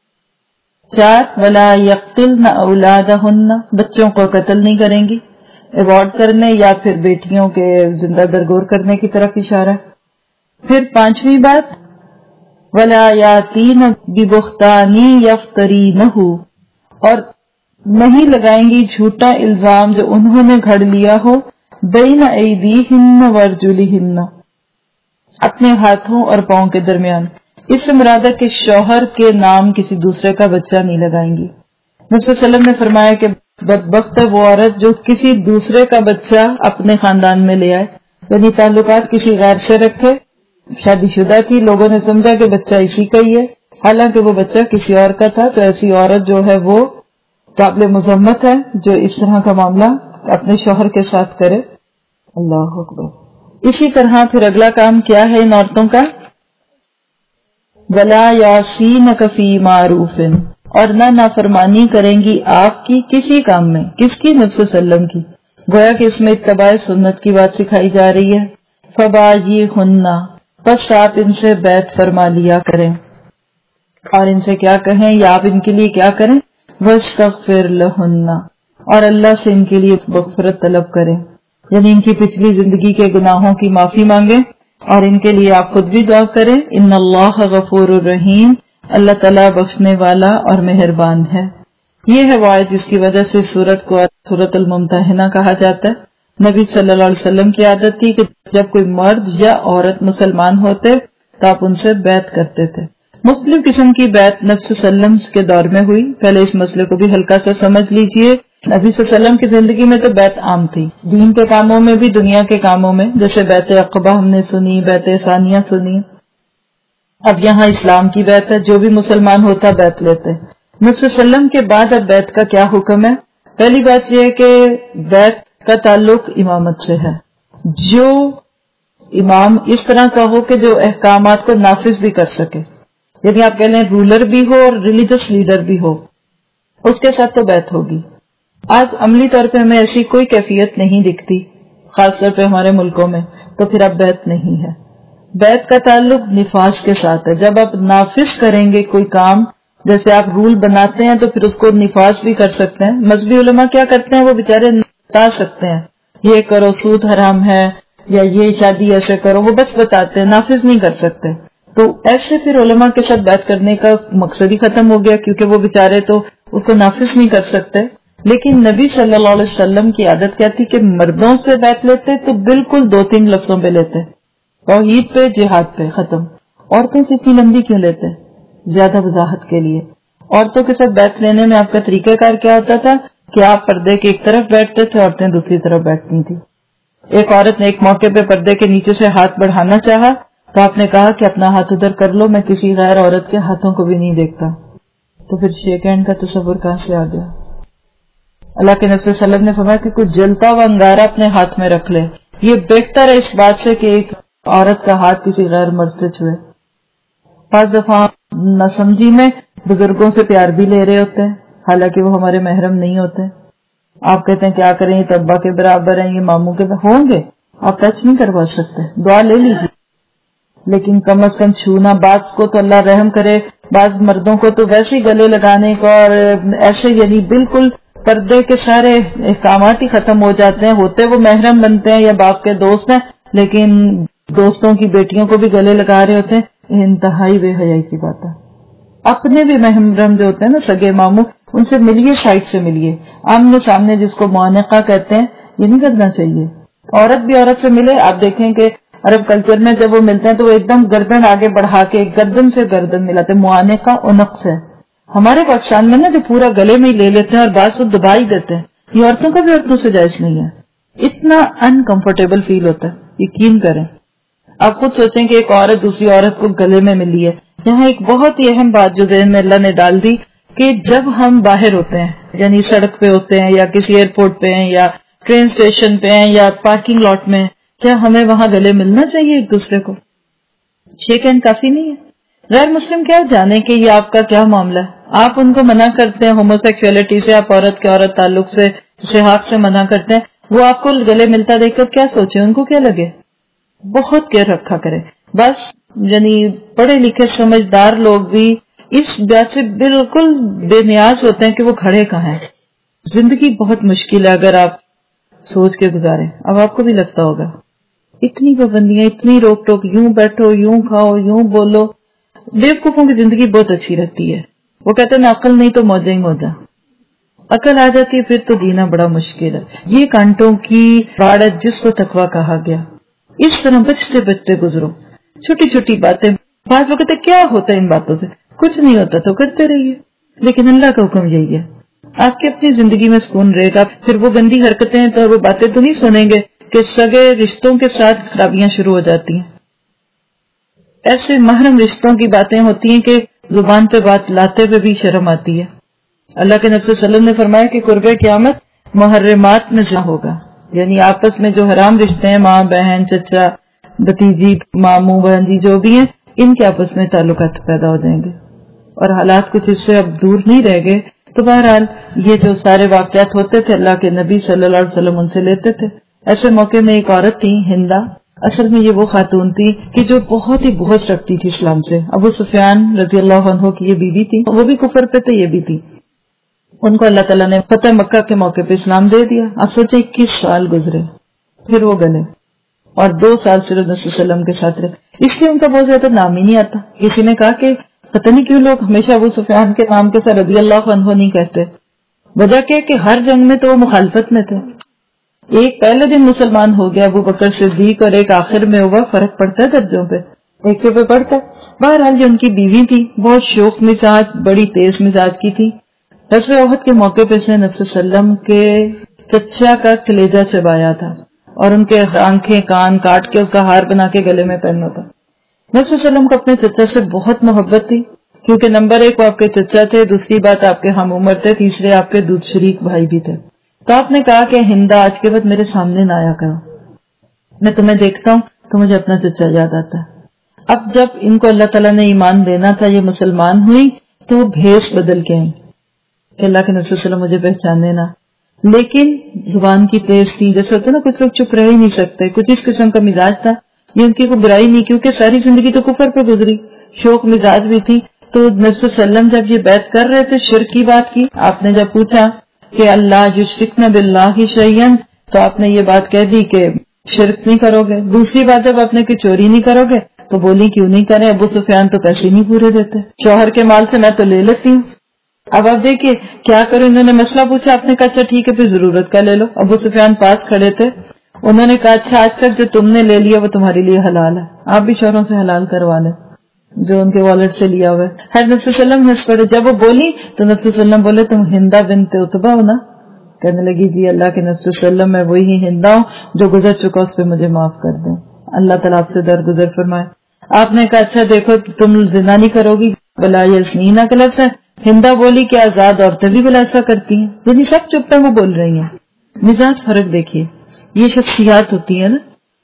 4 ولا یقتلن اولادہن، بچوں کو قتل نہیں کریں گی، ایوارڈ کرنے یا پھر بیٹیوں کے زندہ درگور کرنے کی طرف اشارہ۔ پھر 5ویں بات، ولا یاتین ببہتان یفترینہ، اور نہیں لگائیں گی جھوٹا الزام جو انہوں نے گھڑ لیا ہو، بین ایدیہن وارجلہن، اپنے ہاتھوں اور پاؤں کے درمیان۔ اس سے مراد ہے کہ شوہر کے نام کسی دوسرے کا بچہ نہیں لگائیں گی۔ نبی صلی اللہ علیہ وسلم نے فرمایا کہ بدبخت ہے وہ عورت جو کسی دوسرے کا بچہ اپنے خاندان میں لے آئے، یعنی تعلقات کسی غیر سے رکھے، شادی شدہ تھی، لوگوں نے سمجھا کہ بچہ اسی کا ہی ہے، حالانکہ وہ بچہ کسی اور کا تھا۔ تو ایسی عورت جو ہے وہ قابل مذمت ہے جو اس طرح کا معاملہ اپنے شوہر کے ساتھ کرے۔ اللہ اکبر۔ اسی طرح پھر اگلا کام کیا ہے ان عورتوں کا، ولا یعصینک فی معروف، اور نہ نافرمانی کریں گی آپ کی کسی کام میں، کس کی، نبی صلی اللہ علیہ وسلم کی۔ گویا کہ اس میں اتباع سنت کی بات سکھائی جا رہی ہے۔ فبایعہن، بس آپ ان سے بیعت فرما لیا کریں، اور ان سے کیا کہیں یا آپ ان کے لیے کیا کریں، واستغفر لہن، اور اللہ سے ان کے لیے مغفرت طلب کریں، یعنی ان کی پچھلی زندگی کے گناہوں کی معافی مانگیں، اور ان کے لیے آپ خود بھی دعا کریں۔ ان اللہ غفور الرحیم، اللہ تعالیٰ بخشنے والا اور مہربان ہے۔ یہ ہے وعد جس کی وجہ سے سورت کو سورت الممتحنہ کہا جاتا ہے۔ نبی صلی اللہ علیہ وسلم کی عادت تھی کہ جب کوئی مرد یا عورت مسلمان ہوتے تو آپ ان سے بیعت کرتے تھے۔ مختلف قسم کی بیعت نبی صلی اللہ علیہ وسلم کے دور میں ہوئی۔ پہلے اس مسئلے کو بھی ہلکا سا سمجھ لیجئے۔ نبی صلی اللہ علیہ وسلم کی زندگی میں تو بیعت عام تھی، دین کے کاموں میں بھی، دنیا کے کاموں میں، جیسے بیعت عقبہ ہم نے سنی، بیعت ثانیہ سنی۔ اب یہاں اسلام کی بیعت ہے، جو بھی مسلمان ہوتا بیعت لیتے۔ نبی صلی اللہ علیہ وسلم کے بعد اب بیعت کا کیا حکم ہے؟ پہلی بات یہ ہے کہ بیعت کا تعلق امامت سے ہے۔ جو امام اس طرح کا ہو کہ جو احکامات کو نافذ بھی کر سکے، یعنی آپ کہہ لیں رولر بھی ہو اور ریلیجس لیڈر بھی ہو، اس کے ساتھ تو بیعت ہوگی۔ آج عملی طور پہ ہمیں ایسی کوئی کیفیت نہیں دکھتی، خاص طور پہ ہمارے ملکوں میں، تو پھر اب بیعت نہیں ہے۔ بیعت کا تعلق نفاذ کے ساتھ ہے۔ جب آپ نافذ کریں گے کوئی کام، جیسے آپ رول بناتے ہیں تو پھر اس کو نفاذ بھی کر سکتے ہیں۔ مذہبی علماء کیا کرتے ہیں، وہ بےچارے بتا سکتے ہیں یہ کرو سود حرام ہے یا یہ شادی ایسے کرو، وہ بس بتاتے ہیں، نافذ نہیں کر سکتے۔ تو ایسے پھر علماء کے ساتھ بیعت کرنے کا مقصد ہی ختم ہو گیا، کیونکہ وہ بےچارے تو اس کو نافذ نہیں کر سکتے۔ لیکن نبی صلی اللہ علیہ وسلم کی عادت کیا تھی کہ مردوں سے بیعت لیتے تو بالکل 2-3 لفظوں پہ لیتے، توحید پہ، جہاد پہ، ختم۔ عورتوں سے اتنی لمبی کیوں لیتے؟ زیادہ وضاحت کے لیے۔ عورتوں کے ساتھ بیعت لینے میں آپ کا طریقہ کار کیا ہوتا تھا کہ آپ پردے کے ایک طرف بیٹھتے تھے، عورتیں دوسری طرف بیٹھتی تھیں۔ ایک عورت نے ایک موقع پہ پردے کے نیچے سے ہاتھ بڑھانا چاہا تو آپ نے کہا کہ اپنا ہاتھ ادھر کر لو، میں کسی غیر عورت کے ہاتھوں کو بھی نہیں دیکھتا۔ تو پھر شیک ہینڈ کا تصور کہاں سے آ گیا؟ اللہ کے نبی صلی اللہ علیہ وسلم نے فرمایا کہ کوئی جلتا ہوا انگارہ اپنے ہاتھ میں رکھ لے، یہ بہتر ہے اس بات سے کہ ایک عورت کا ہاتھ کسی غیر مرد سے چھوئے۔ بعض دفعہ ناسمجھی میں بزرگوں سے پیار بھی لے رہے ہوتے ہیں، حالانکہ وہ ہمارے محرم نہیں ہوتے۔ آپ کہتے ہیں کیا کریں، یہ تو ابا کے برابر ہیں، یہ ماموں کے ہوں گے، آپ ٹچ نہیں کروا سکتے، دعا لے لیجیے۔ لیکن کم از کم چھونا. بعض کو تو اللہ رحم کرے، بعض مردوں کو تو ویسے ہی گلے لگانے کا اور ایسے یعنی بالکل پردے کے سارے احکامات ہی ختم ہو جاتے ہیں. ہوتے وہ محرم بنتے ہیں یا باپ کے دوست ہیں، لیکن دوستوں کی بیٹیوں کو بھی گلے لگا رہے ہوتے ہیں. انتہائی بے حیائی کی بات ہے. اپنے بھی محرم جو ہوتے ہیں نا سگے ماموں، ان سے ملیے، سائڈ سے ملیے، آمنے سامنے، جس کو معانقہ کہتے ہیں. یہ نہیں کرنا چاہیے. عورت بھی عورت سے ملے. آپ دیکھیں کہ عرب کلچر میں جب وہ ملتے ہیں تو وہ ایک دم گردن آگے بڑھا کے گردن سے گردن ملاتے ہیں. معانقہ عنق سے. ہمارے پاکستان میں نا جو پورا گلے میں ہی لے لیتے ہیں اور بعض کو دبا ہی دیتے ہیں، یہ عورتوں کا بھی عورتوں سے جائز نہیں ہے. اتنا انکمفرٹیبل فیل ہوتا ہے، یقین کریں. آپ خود سوچیں کہ ایک عورت دوسری عورت کو گلے میں ملی ہے. یہاں ایک بہت ہی اہم بات جو ذہن میں اللہ نے ڈال دی کہ جب ہم باہر ہوتے ہیں، یعنی سڑک پہ ہوتے ہیں یا کسی ایئرپورٹ پہ ہیں یا ٹرین اسٹیشن پہ ہیں یا پارکنگ لاٹ میں، کیا ہمیں وہاں گلے ملنا چاہیے ایک دوسرے کو؟ شیک ہینڈ کافی نہیں ہے؟ غیر مسلم کیا جانے کہ یہ آپ کا کیا معاملہ ہے. آپ ان کو منع کرتے ہیں ہومو سیکسولیٹی سے، آپ عورت کے عورت تعلق سے شہاق سے منع کرتے ہیں، وہ آپ کو گلے ملتا دیکھ کر کیا سوچیں، ان کو کیا لگے؟ بہت کیئر رکھا کرے. بس یعنی پڑھے لکھے سمجھدار لوگ بھی اس بات سے بالکل بے نیاز ہوتے ہیں کہ وہ کھڑے کہاں ہیں. زندگی بہت مشکل ہے اگر آپ سوچ کے گزاریں. اب آپ کو بھی لگتا ہوگا اتنی پابندیاں، اتنی روک ٹوک، یوں بیٹھو، یوں کھاؤ، یوں بولو. بیوقوفوں کی زندگی بہت اچھی رہتی ہے. وہ کہتے ہیں نا عقل نہیں تو موجہ ہی موجہ. عقل آ جاتی ہے پھر تو جینا بڑا مشکل ہے. یہ کانٹوں کی باڑ ہے جس کو تقویٰ کہا گیا. اس طرح بچتے بچتے گزرو. چھوٹی چھوٹی باتیں، بعض وقت کیا ہوتا ہے ان باتوں سے، کچھ نہیں ہوتا تو کرتے رہیے، لیکن اللہ کا حکم یہی ہے. آپ کی اپنی زندگی میں سکون رہے گا. پھر وہ گندی حرکتیں تو وہ باتیں تو نہیں سنیں گے کہ سگے رشتوں کے ساتھ خرابیاں شروع ہو جاتی ہیں. ایسے محرم رشتوں کی باتیں ہوتی ہیں کہ زبان پہ بات لاتے ہوئے بھی شرم آتی ہے. اللہ کے نبی صلی اللہ علیہ وسلم نے فرمایا کہ قرب قیامت محرمات میں جہاں ہوگا، یعنی آپس میں جو حرام رشتے ہیں، ماں بہن، چچا بھتیجی، ماموں بہنجی جو بھی ہیں، ان کے آپس میں تعلقات پیدا ہو جائیں گے. اور حالات کچھ اس سے اب دور نہیں رہ گئے. تو بہرحال یہ جو سارے واقعات ہوتے تھے اللہ کے نبی صلی اللہ علیہ وسلم ان سے لیتے تھے. ایسے موقع میں ایک عورت تھی ہندا. اصل میں یہ وہ خاتون تھی کہ جو بہت ہی بحث رکھتی تھی اسلام سے. ابو سفیان رضی اللہ عنہ کی یہ بیوی تھی، وہ بھی کفر پہ تھے، یہ بھی تھی. ان کو اللہ تعالیٰ نے فتح مکہ کے موقع پہ اسلام دے دیا. آپ سوچیں 21 سال گزرے، پھر وہ گلے اور 2 سال صرف نبی صلی اللہ علیہ وسلم کے ساتھ رہے. اس لیے ان کا بہت زیادہ نام ہی نہیں آتا. کسی نے کہا کہ پتہ نہیں کیوں لوگ ہمیشہ ابو سفیان کے نام کے ساتھ رضی اللہ عنہ نہیں کہتے. وجہ کیا کہ ہر جنگ میں تو وہ مخالفت میں تھے. ایک پہلے دن مسلمان ہو گیا ابو بکر صدیق اور ایک آخر میں ہوا. فرق پڑتا ہے درجوں پہ، ایک پہ پڑتا ہے. بہرحال جو ان کی بیوی تھی بہت شوخ مزاج، بڑی تیز مزاج کی تھی. غزوہ احد کے موقع پہ سے نبی صلی اللہ علیہ وسلم کے چچا کا کلیجہ چبایا تھا اور ان کے آنکھیں کان کاٹ کے اس کا ہار بنا کے گلے میں پہنا تھا. نبی صلی اللہ علیہ وسلم کو اپنے چچا سے بہت محبت تھی، کیونکہ نمبر 1 وہ آپ کے چچا تھے، دوسری بات آپ کے ہم عمر تھے، تیسرے آپ کے دودھ شریک بھائی بھی تھے. تو آپ نے کہا کہ ہندا آج کے بعد میرے سامنے نہ آیا کرو، میں تمہیں دیکھتا ہوں تو مجھے اپنا چچا یاد آتا ہے. اب جب ان کو اللہ تعالیٰ نے ایمان دینا تھا، یہ مسلمان ہوئی، تو وہ بھیس بدل کے آئی کہ اللہ کے نبی صلی اللہ علیہ وسلم مجھے پہچانے نہ. لیکن زبان کی تیز تھی، جیسے ہوتا ہے نا کچھ لوگ چپ رہ ہی نہیں سکتے. کچھ اس قسم کا مزاج تھا. یہ ان کی کوئی برائی نہیں، کیونکہ ساری زندگی تو کفر پہ گزری. شوق مزاج بھی تھی. تو نبی صلی اللہ علیہ وسلم جب یہ بیعت کر رہے تھے، شرک کی بات کی. آپ نے جب پوچھا کہ اللہ یشرکن باللہ شیئا، تو آپ نے یہ بات کہہ دی کہ شرک نہیں کرو گے. دوسری بات جب آپ نے کہ چوری نہیں کرو گے، تو بولی کیوں نہیں کرے، ابو سفیان تو پیسے نہیں پورے دیتے، شوہر کے مال سے میں تو لے لیتی ہوں. اب آپ دیکھیے کیا کرو. انہوں نے مسئلہ پوچھا، آپ نے کہا اچھا ٹھیک ہے پھر ضرورت کا لے لو. ابو سفیان پاس کھڑے تھے. انہوں نے کہا اچھا آج تک جو تم نے لے لیا وہ تمہارے لیے حلال ہے، آپ بھی شوہروں سے حلال کروا لیں جو ان کے والد سے لیا ہوا ہے. نبی صلی اللہ علیہ وسلم ہنس پڑے. جب وہ بولی تو نبی صلی اللہ علیہ وسلم بولے تم ہندا بنت عتبہ ہو نا؟ کہنے لگی جی اللہ کے نبی صلی اللہ علیہ وسلم میں وہی ہندا ہوں جو گزر چکا، اس پہ مجھے معاف کر دیں، اللہ تعالیٰ آپ سے درگزر فرمائے. آپ نے کہا اچھا دیکھو تم زنا نہیں کرو گی، بلا یسنینہ کا لفظ ہے. ہندا بولی کہ آزاد عورتیں بھی بلا ایسا کرتی ہیں. یعنی سب چپ ہے، وہ بول رہی ہیں. مزاج فرق دیکھیے، یہ شخصیات ہوتی ہے نا.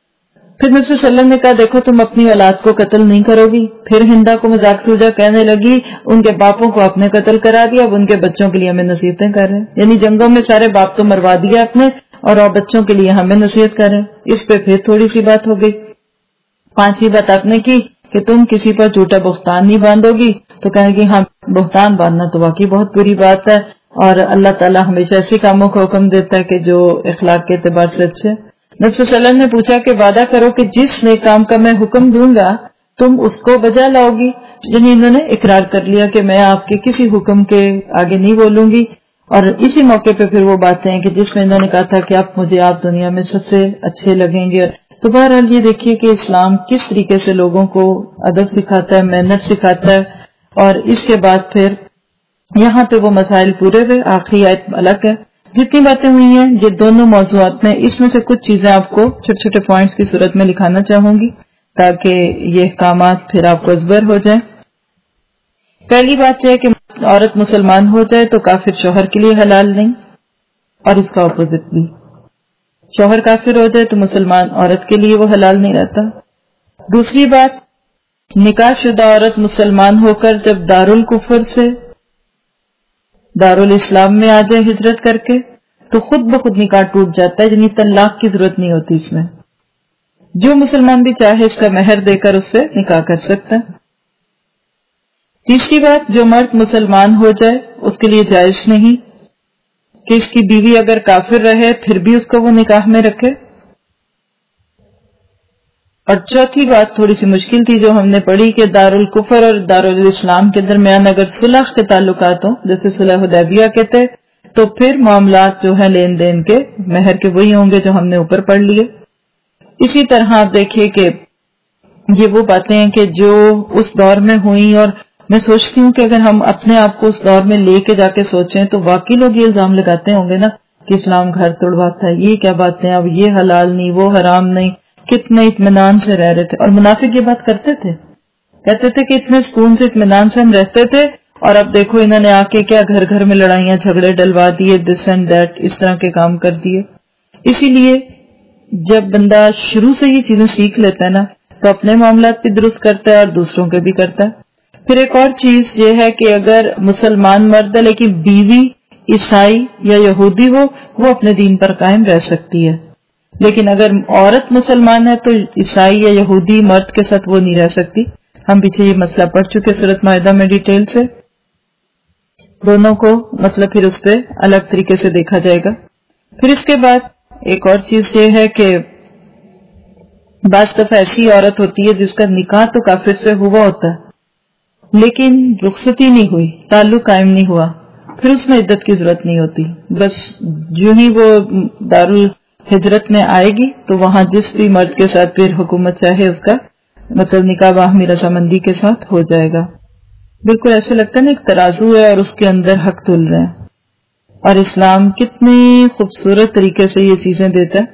پھر نبی صلی اللہ علیہ وسلم نے کہا دیکھو تم اپنی اولاد کو قتل نہیں کرو گی. پھر ہندا کو مذاق سوجا کہنے لگی ان کے باپوں کو آپ نے قتل کرا دیا، اب ان کے بچوں کے لیے ہمیں نصیحتیں کر رہے ہیں. یعنی جنگوں میں سارے باپ تو مروا دیا اپنے، اور بچوں کے لیے ہمیں نصیحت کر رہے ہیں. اس پہ پھر تھوڑی سی بات ہو گئی. 5ویں بات آپ نے کی کہ تم کسی پر جھوٹا بہتان نہیں باندھو گی، تو کہیں گی ہاں بہتان باندھنا تو واقعی بہت بری بات ہے، اور اللہ تعالیٰ ہمیشہ ایسے کاموں کا حکم دیتا ہے کہ جو اخلاق کے اعتبار سے اچھے۔ نبی صلی اللہ علیہ وسلم نے پوچھا کہ وعدہ کرو کہ جس نیک کام کا میں حکم دوں گا تم اس کو بجا لاؤ گی، یعنی انہوں نے اقرار کر لیا کہ میں آپ کے کسی حکم کے آگے نہیں بولوں گی۔ اور اسی موقع پہ پھر وہ باتیں ہیں کہ جس میں انہوں نے کہا تھا کہ آپ دنیا میں سب سے اچھے لگیں گے۔ تو بہرحال یہ دیکھیے کہ اسلام کس طریقے سے لوگوں کو ادب سکھاتا ہے، محنت سکھاتا ہے، اور اس کے بعد پھر یہاں پہ وہ مسائل پورے ہوئے۔ آخری آیت الگ ہے، جتنی باتیں ہوئی ہیں یہ دونوں موضوعات میں، اس میں سے کچھ چیزیں آپ کو چھوٹے چھوٹے پوائنٹس کی صورت میں لکھانا چاہوں گی تاکہ یہ احکامات پھر آپ کو ازبر ہو جائیں۔ پہلی بات یہ ہے کہ عورت مسلمان ہو جائے تو کافر شوہر کے لیے حلال نہیں، اور اس کا اپوزٹ بھی، شوہر کافر ہو جائے تو مسلمان عورت کے لیے وہ حلال نہیں رہتا۔ دوسری بات، نکاح شدہ عورت مسلمان ہو کر جب دارالکفر سے دارالاسلام میں آ جائے ہجرت کر کے تو خود بخود نکاح ٹوٹ جاتا ہے، یعنی طلاق کی ضرورت نہیں ہوتی اس میں، جو مسلمان بھی چاہے اس کا مہر دے کر اس سے نکاح کر سکتا ہے۔ تیسری بات، جو مرد مسلمان ہو جائے اس کے لیے جائز نہیں کہ اس کی بیوی اگر کافر رہے پھر بھی اس کو وہ نکاح میں رکھے۔ اور چوتھی بات تھوڑی سی مشکل تھی جو ہم نے پڑھی کہ دارالکفر اور دارالاسلام کے درمیان اگر صلح کے تعلقات ہوں، جیسے صلح حدیبیہ کے تھے، تو پھر معاملات جو ہیں لین دین کے مہر کے وہی ہوں گے جو ہم نے اوپر پڑھ لیے۔ اسی طرح آپ دیکھیے کہ یہ وہ باتیں ہیں کہ جو اس دور میں ہوئیں، اور میں سوچتی ہوں کہ اگر ہم اپنے آپ کو اس دور میں لے کے جا کے سوچیں تو واقعی لوگ یہ الزام لگاتے ہوں گے نا کہ اسلام گھر توڑواتا ہے، یہ کیا باتیں، اب یہ حلال نہیں وہ حرام نہیں، کتنے اطمینان سے رہ رہے تھے۔ اور منافق یہ بات کرتے تھے، کہتے تھے کہ اتنے سکون سے اطمینان سے ہم رہتے تھے، اور اب دیکھو انہوں نے آ کے کیا گھر گھر میں لڑائیاں جھگڑے ڈلوا دیے، دس اینڈ دیٹ، اس طرح کے کام کر دیے۔ اسی لیے جب بندہ شروع سے یہ چیزیں سیکھ لیتا ہے نا تو اپنے معاملات بھی درست کرتا ہے اور دوسروں کے بھی کرتا ہے۔ پھر ایک اور چیز یہ ہے کہ اگر مسلمان مرد ہے لیکن بیوی عیسائی یا یہودی ہو، وہ اپنے دین پر قائم رہ سکتی ہے، لیکن اگر عورت مسلمان ہے تو عیسائی یا یہودی مرد کے ساتھ وہ نہیں رہ سکتی۔ ہم پیچھے یہ مسئلہ پڑھ چکے سورۃ مائدہ میں ڈیٹیل سے، دونوں کو مطلب پھر اس پہ الگ طریقے سے دیکھا جائے گا۔ پھر اس کے بعد ایک اور چیز یہ ہے کہ بعض دفعہ ایسی عورت ہوتی ہے جس کا نکاح تو کافر سے ہوا ہوتا ہے لیکن رخصتی نہیں ہوئی، تعلق قائم نہیں ہوا، پھر اس میں عدت کی ضرورت نہیں ہوتی، بس جو ہی وہ دارالہجرت میں آئے گی تو وہاں جس بھی مرد کے ساتھ پھر حکومت چاہے اس کا مطلب نکاح باہمی رضامندی کے ساتھ ہو جائے گا۔ بالکل ایسے لگتا ہے نا ایک ترازو ہے اور اس کے اندر حق تل رہے ہیں، اور اسلام کتنی خوبصورت طریقے سے یہ چیزیں دیتا ہے۔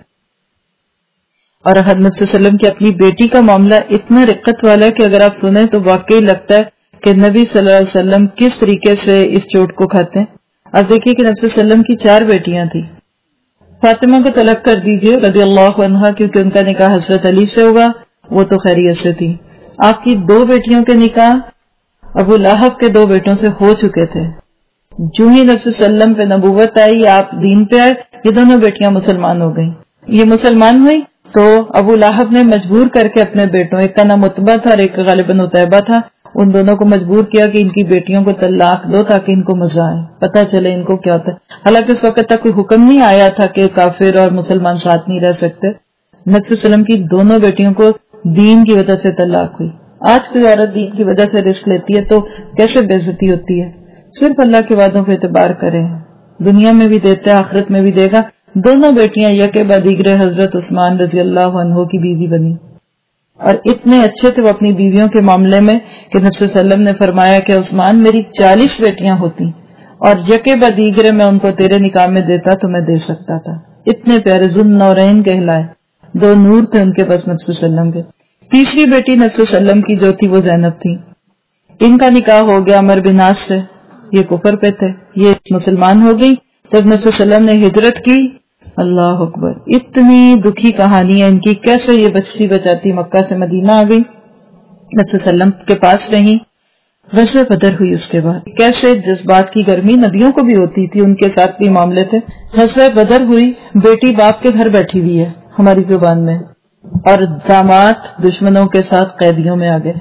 اور حضرت صلی اللہ علیہ وسلم کی اپنی بیٹی کا معاملہ اتنا رقت والا ہے کہ اگر آپ سنیں تو واقعی لگتا ہے کہ نبی صلی اللہ علیہ وسلم کس طریقے سے اس چوٹ کو کھاتے ہیں۔ آپ دیکھیے کہ نبی صلی اللہ علیہ وسلم کی 4 بیٹیاں تھیں، فاطمہ کو طلاق کر دیجئے رضی اللہ عنہا کیونکہ ان کا نکاح حضرت علی سے ہوا، وہ تو خیریت سے تھی۔ آپ کی 2 بیٹیوں کے نکاح ابو لہب کے 2 بیٹوں سے ہو چکے تھے، جو ہی نبی صلی اللہ علیہ وسلم پہ نبوت آئی، آپ دین پہ آئے، یہ دونوں بیٹیاں مسلمان ہو گئیں۔ یہ مسلمان ہوئی تو ابو لہب نے مجبور کر کے اپنے بیٹوں، ایک کا نام عتبہ تھا اور ایک کا غالباً عتیبہ تھا، ان دونوں کو مجبور کیا کہ ان کی بیٹیوں کو طلاق دو تاکہ ان کو مزہ آئے، پتہ چلے ان کو کیا ہوتا ہے۔ حالانکہ اس وقت تک کوئی حکم نہیں آیا تھا کہ کافر اور مسلمان ساتھ نہیں رہ سکتے۔ نبی صلی اللہ علیہ وسلم کی دونوں بیٹیوں کو دین کی وجہ سے طلاق ہوئی۔ آج کوئی عورت دین کی وجہ سے رسک لیتی ہے تو کیسے بے عزتی ہوتی ہے۔ صرف اللہ کے وعدوں پہ اعتبار کریں، دنیا میں بھی دیتا ہے آخرت میں بھی دے گا۔ دونوں بیٹیاں یکے بعد دیگرے حضرت عثمان رضی اللہ عنہ کی بیوی بنی، اور اتنے اچھے تھے وہ اپنی بیویوں کے معاملے میں کہ نبی صلی اللہ علیہ وسلم نے فرمایا کہ عثمان میری 40 بیٹیاں ہوتی اور یکے بعد دیگرے میں ان کو تیرے نکاح میں دیتا تو میں دے سکتا تھا۔ اتنے پیارے ذوالنورین کہلائے، 2 نور تھے ان کے پاس نبی صلی اللہ علیہ وسلم کے۔ تیسری بیٹی نبی صلی اللہ علیہ وسلم کی جو تھی وہ زینب تھی، ان کا نکاح ہو گیا عمر بن عاص سے، یہ کفر پہ تھے، یہ مسلمان ہو گئی۔ جب نبی صلی اللہ علیہ وسلم نے ہجرت کی، اللہ اکبر، اتنی دکھی کہانی ہے ان کی، کیسے یہ بچتی بچاتی مکہ سے مدینہ آ گئی، نبی صلی اللہ علیہ وسلم کے پاس رہی۔ غزوہ بدر ہوئی اس کے بعد، کیسے جذبات کی گرمی نبیوں کو بھی ہوتی تھی، ان کے ساتھ بھی معاملے تھے۔ غزوہ بدر ہوئی، بیٹی باپ کے گھر بیٹھی ہوئی ہے ہماری زبان میں، اور داماد دشمنوں کے ساتھ قیدیوں میں آ گئے.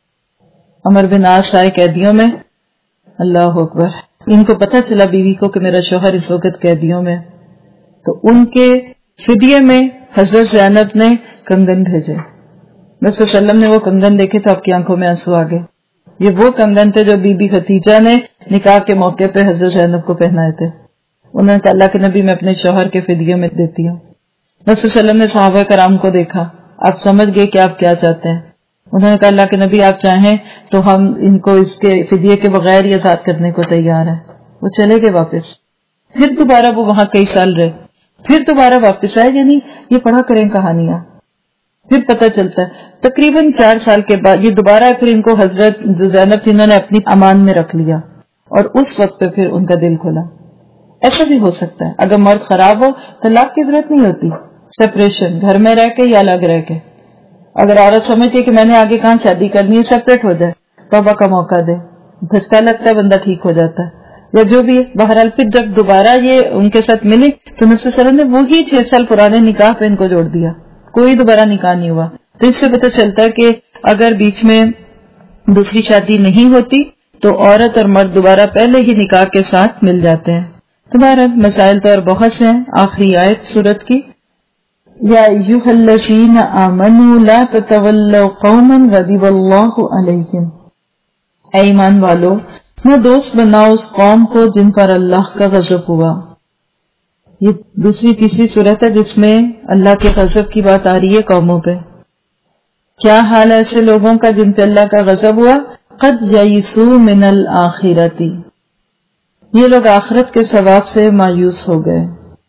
عمر بن عاص آئے قیدیوں میں. اللہ اکبر. ان کو پتہ چلا بیوی کو کہ میرا شوہر اس وقت قیدیوں میں، تو ان کے فدیے میں حضرت زینب نے کنگن بھیجے. نبی صلی اللہ علیہ وسلم نے وہ کنگن دیکھے تو آپ کی آنکھوں میں آنسو آ گئے. یہ وہ کنگن تھے جو بی بی خدیجہ نے نکاح کے موقع پہ حضرت زینب کو پہنائے تھے. انہوں نے کہا اللہ کے نبی میں اپنے شوہر کے فدیے میں دیتی ہوں. نبی صلی اللہ علیہ وسلم نے صحابہ کرام کو دیکھا، آپ سمجھ گئے کہ آپ کیا چاہتے ہیں. انہوں نے کہا اللہ کے نبی آپ چاہیں تو ہم ان کو اس کے فدیے کے بغیر ہی آزاد کرنے کو تیار ہیں. وہ چلے گئے واپس. پھر دوبارہ وہ وہاں کئی سال رہے، پھر دوبارہ واپس آئے. یعنی یہ پڑھا کریں کہانیاں، پھر پتہ چلتا ہے تقریباً 4 سال کے بعد یہ دوبارہ پھر ان کو حضرت جو زینب تھی انہوں نے اپنی امان میں رکھ لیا، اور اس وقت پہ پھر ان کا دل کھلا. ایسا بھی ہو سکتا ہے اگر مرد خراب ہو طلاق کی ضرورت نہیں ہوتی، سپریشن گھر میں رہ کے یا الگ رہ کے. اگر عورت سمجھتی ہے کہ میں نے آگے کہاں شادی کرنی ہے، سپریٹ ہو جائے، توبہ کا موقع دے، دھچکا لگتا ہے بندہ ٹھیک ہو جاتا ہے یا جو بھی ہے. بہرحال پھر جب دوبارہ یہ ان کے ساتھ ملی تو نبی صلی اللہ علیہ وسلم نے وہی 6 سال پرانے نکاح پہ ان کو جوڑ دیا، کوئی دوبارہ نکاح نہیں ہوا. تو اس سے پتہ چلتا ہے کہ اگر بیچ میں دوسری شادی نہیں ہوتی تو عورت اور مرد دوبارہ پہلے ہی نکاح کے ساتھ مل جاتے ہیں. تو بہرحال مسائل تو اور بہت سے ہیں. آخری آیت سورت کی، یا ایھا الذین آمنوا لا تتولوا قوما غضب اللہ علیہم، اے ایمان والو نہ دوست بناؤ اس قوم کو جن پر اللہ کا غضب ہوا. یہ دوسری تیسری صورت ہے جس میں اللہ کے غضب کی بات آ رہی ہے قوموں پہ. کیا حال ہے ایسے لوگوں کا جن پہ اللہ کا غضب ہوا؟ قد یئسوا من الآخرۃ، یہ لوگ آخرت کے ثواب سے مایوس ہو گئے.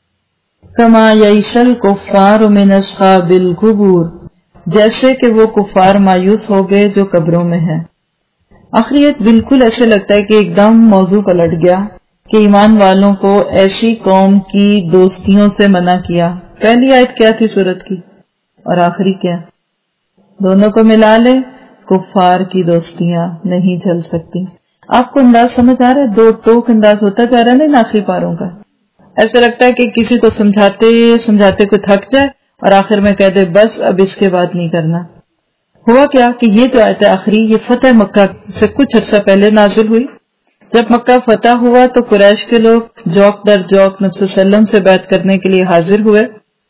کما یئس الکفار من اصحاب القبور، جیسے کہ وہ کفار مایوس ہو گئے جو قبروں میں ہیں. آخریت بالکل ایسے لگتا ہے کہ ایک دم موضوع پلٹ گیا کہ ایمان والوں کو ایسی قوم کی دوستیوں سے منع کیا. پہلی آیت کیا تھی سورت کی اور آخری کیا؟ دونوں کو ملا لے، کفار کی دوستیاں نہیں چل سکتی. آپ کو انداز سمجھ آ رہا ہے؟ 2 ٹوک انداز ہوتا جا رہا ہے نا آخری پاروں کا. ایسا لگتا ہے کہ کسی کو سمجھاتے سمجھاتے کوئی تھک جائے اور آخر میں کہہ دے بس اب اس کے بعد نہیں کرنا. ہوا کیا کہ یہ جو آیت آخری یہ فتح مکہ سے کچھ عرصہ پہلے نازل ہوئی. جب مکہ فتح ہوا تو قریش کے لوگ جوک در جوک نبی صلی اللہ علیہ وسلم سے بیعت کرنے کے لیے حاضر ہوئے،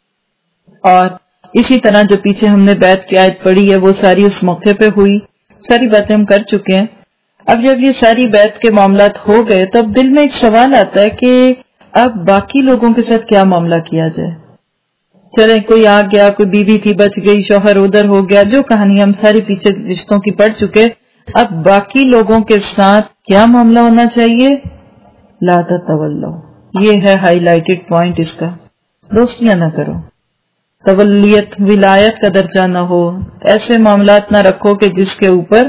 اور اسی طرح جو پیچھے ہم نے بیعت کی آیت پڑھی ہے وہ ساری اس موقع پہ ہوئی. ساری باتیں ہم کر چکے ہیں. اب جب یہ ساری بیعت کے معاملات ہو گئے تو اب دل میں ایک سوال آتا ہے کہ اب باقی لوگوں کے ساتھ کیا معاملہ کیا جائے. چلیں کوئی آ گیا، کوئی بیوی تھی بچ گئی، شوہر ادھر ہو گیا، جو کہانی ہم ساری پیچھے رشتوں کی پڑھ چکے. اب باقی لوگوں کے ساتھ کیا معاملہ ہونا چاہیے؟ لا تتولوا، یہ ہے ہائی لائٹڈ پوائنٹ اس کا. دوستیاں نہ کرو، تولیت ولایت کا درجہ نہ ہو، ایسے معاملات نہ رکھو کہ جس کے اوپر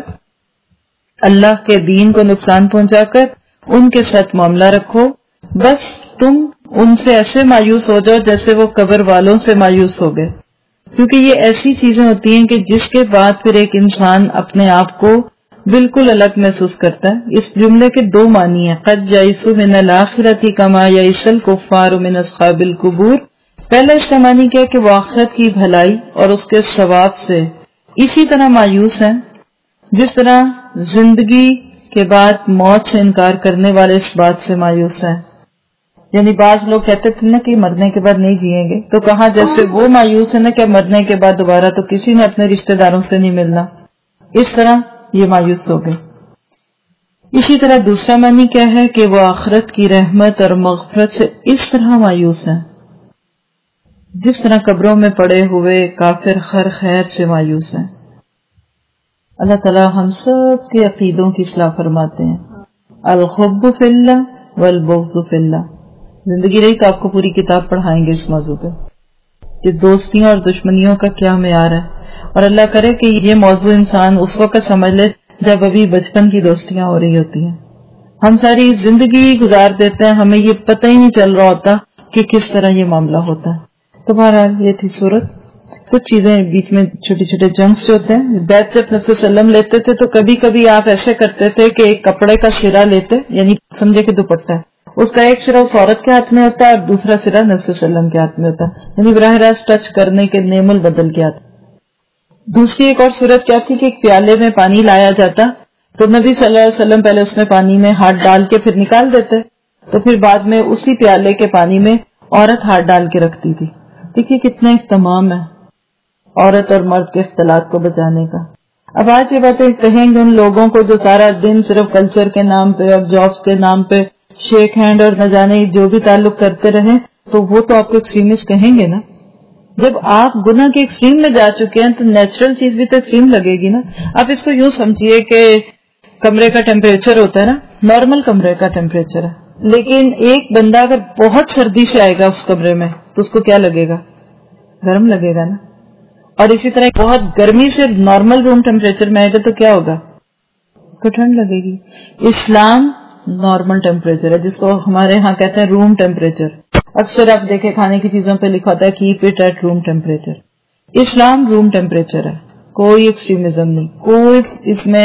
اللہ کے دین کو نقصان پہنچا کر ان کے ساتھ معاملہ رکھو. بس تم ان سے ایسے مایوس ہو جاؤ جیسے وہ قبر والوں سے مایوس ہو گئے. کیونکہ یہ ایسی چیزیں ہوتی ہیں کہ جس کے بعد پھر ایک انسان اپنے آپ کو بالکل الگ محسوس کرتا ہے. اس جملے کے 2 معنی ہیں. قد یئسوا من الآخرۃ کما یئس الکفار من اصحاب القبور. پہلا اس کا معنی کیا کہ وہ آخرت کی بھلائی اور اس کے ثواب سے اسی طرح مایوس ہیں جس طرح زندگی کے بعد موت سے انکار کرنے والے اس بات سے مایوس ہیں. یعنی بعض لوگ کہتے تھے نا کہ مرنے کے بعد نہیں جئیں گے، تو کہاں جیسے وہ مایوس ہے نا کہ مرنے کے بعد دوبارہ تو کسی نے اپنے رشتہ داروں سے نہیں ملنا، اس طرح یہ مایوس ہو گئے. اسی طرح دوسرا معنی کیا ہے کہ وہ آخرت کی رحمت اور مغفرت سے اس طرح مایوس ہیں جس طرح قبروں میں پڑے ہوئے کافر خیر سے مایوس ہیں. اللہ تعالی ہم سب کے عقیدوں کی اصلاح فرماتے ہیں. الحب فی اللہ والبغض فی اللہ. زندگی رہی تو آپ کو پوری کتاب پڑھائیں گے اس موضوع پہ کہ دوستیوں اور دشمنیوں کا کیا معیار ہے. اور اللہ کرے کہ یہ موضوع انسان اس وقت سمجھ لے جب ابھی بچپن کی دوستیاں ہو رہی ہوتی ہیں. ہم ساری زندگی گزار دیتے ہیں، ہمیں یہ پتہ ہی نہیں چل رہا ہوتا کہ کس طرح یہ معاملہ ہوتا ہے. تو بہرحال یہ تھی صورت. کچھ چیزیں بیچ میں چھوٹے چھوٹے جنگس جو ہوتے ہیں. بیعت جب نبی صلی اللہ علیہ وسلم لیتے تھے تو کبھی کبھی آپ ایسے کرتے تھے کہ ایک کپڑے کا سرا لیتے، یعنی سمجھے کہ دوپٹہ ہے، اس کا ایک سرا اس عورت کے ہاتھ میں ہوتا ہے اور دوسرا سرا نبی صلی اللہ علیہ وسلم کے ہاتھ میں ہوتا ہے، یعنی براہ راست ٹچ کرنے کے نعم البدل کے ہاتھ۔ دوسری ایک اور صورت کیا تھی کہ ایک پیالے میں پانی لایا جاتا تو نبی صلی اللہ علیہ وسلم پہلے اس میں پانی میں ہاتھ ڈال کے پھر نکال دیتے، تو پھر بعد میں اسی پیالے کے پانی میں عورت ہاتھ ڈال کے رکھتی تھی۔ دیکھیے کتنا اہتمام ہے عورت اور مرد کے اختلاط کو بچانے کا۔ اب آج یہ باتیں کہیں گے ان لوگوں کو جو سارا دن صرف کلچر کے نام پہ اور جابس کے نام پہ شیک ہینڈ اور نہ جانے جو بھی تعلق کرتے رہیں، تو وہ تو آپ کو ایکسٹریمسٹ کہیں گے نا۔ جب آپ گناہ کے ایکسٹریم میں جا چکے ہیں تو نیچرل چیز بھی تو ایکسٹریم لگے گی نا۔ آپ اس کو یوں سمجھیے کہ کمرے کا ٹیمپریچر ہوتا ہے نا، نارمل کمرے کا ٹیمپریچر ہے، لیکن ایک بندہ اگر بہت سردی سے آئے گا اس کمرے میں تو اس کو کیا لگے گا؟ گرم لگے گا نا۔ اور اسی طرح بہت گرمی سے نارمل روم ٹیمپریچر میں آئے گا تو کیا ہوگا؟ اس کو ٹھنڈ لگے گی۔ اسلام نارمل ٹیمپریچر ہے، جس کو ہمارے ہاں کہتے ہیں روم ٹیمپریچر۔ اکثر آپ دیکھیں کھانے کی چیزوں پہ لکھا ہوتا ہے keep it at room temperature. اسلام روم ٹیمپریچر ہے، کوئی ایکسٹریمزم نہیں، کوئی اس میں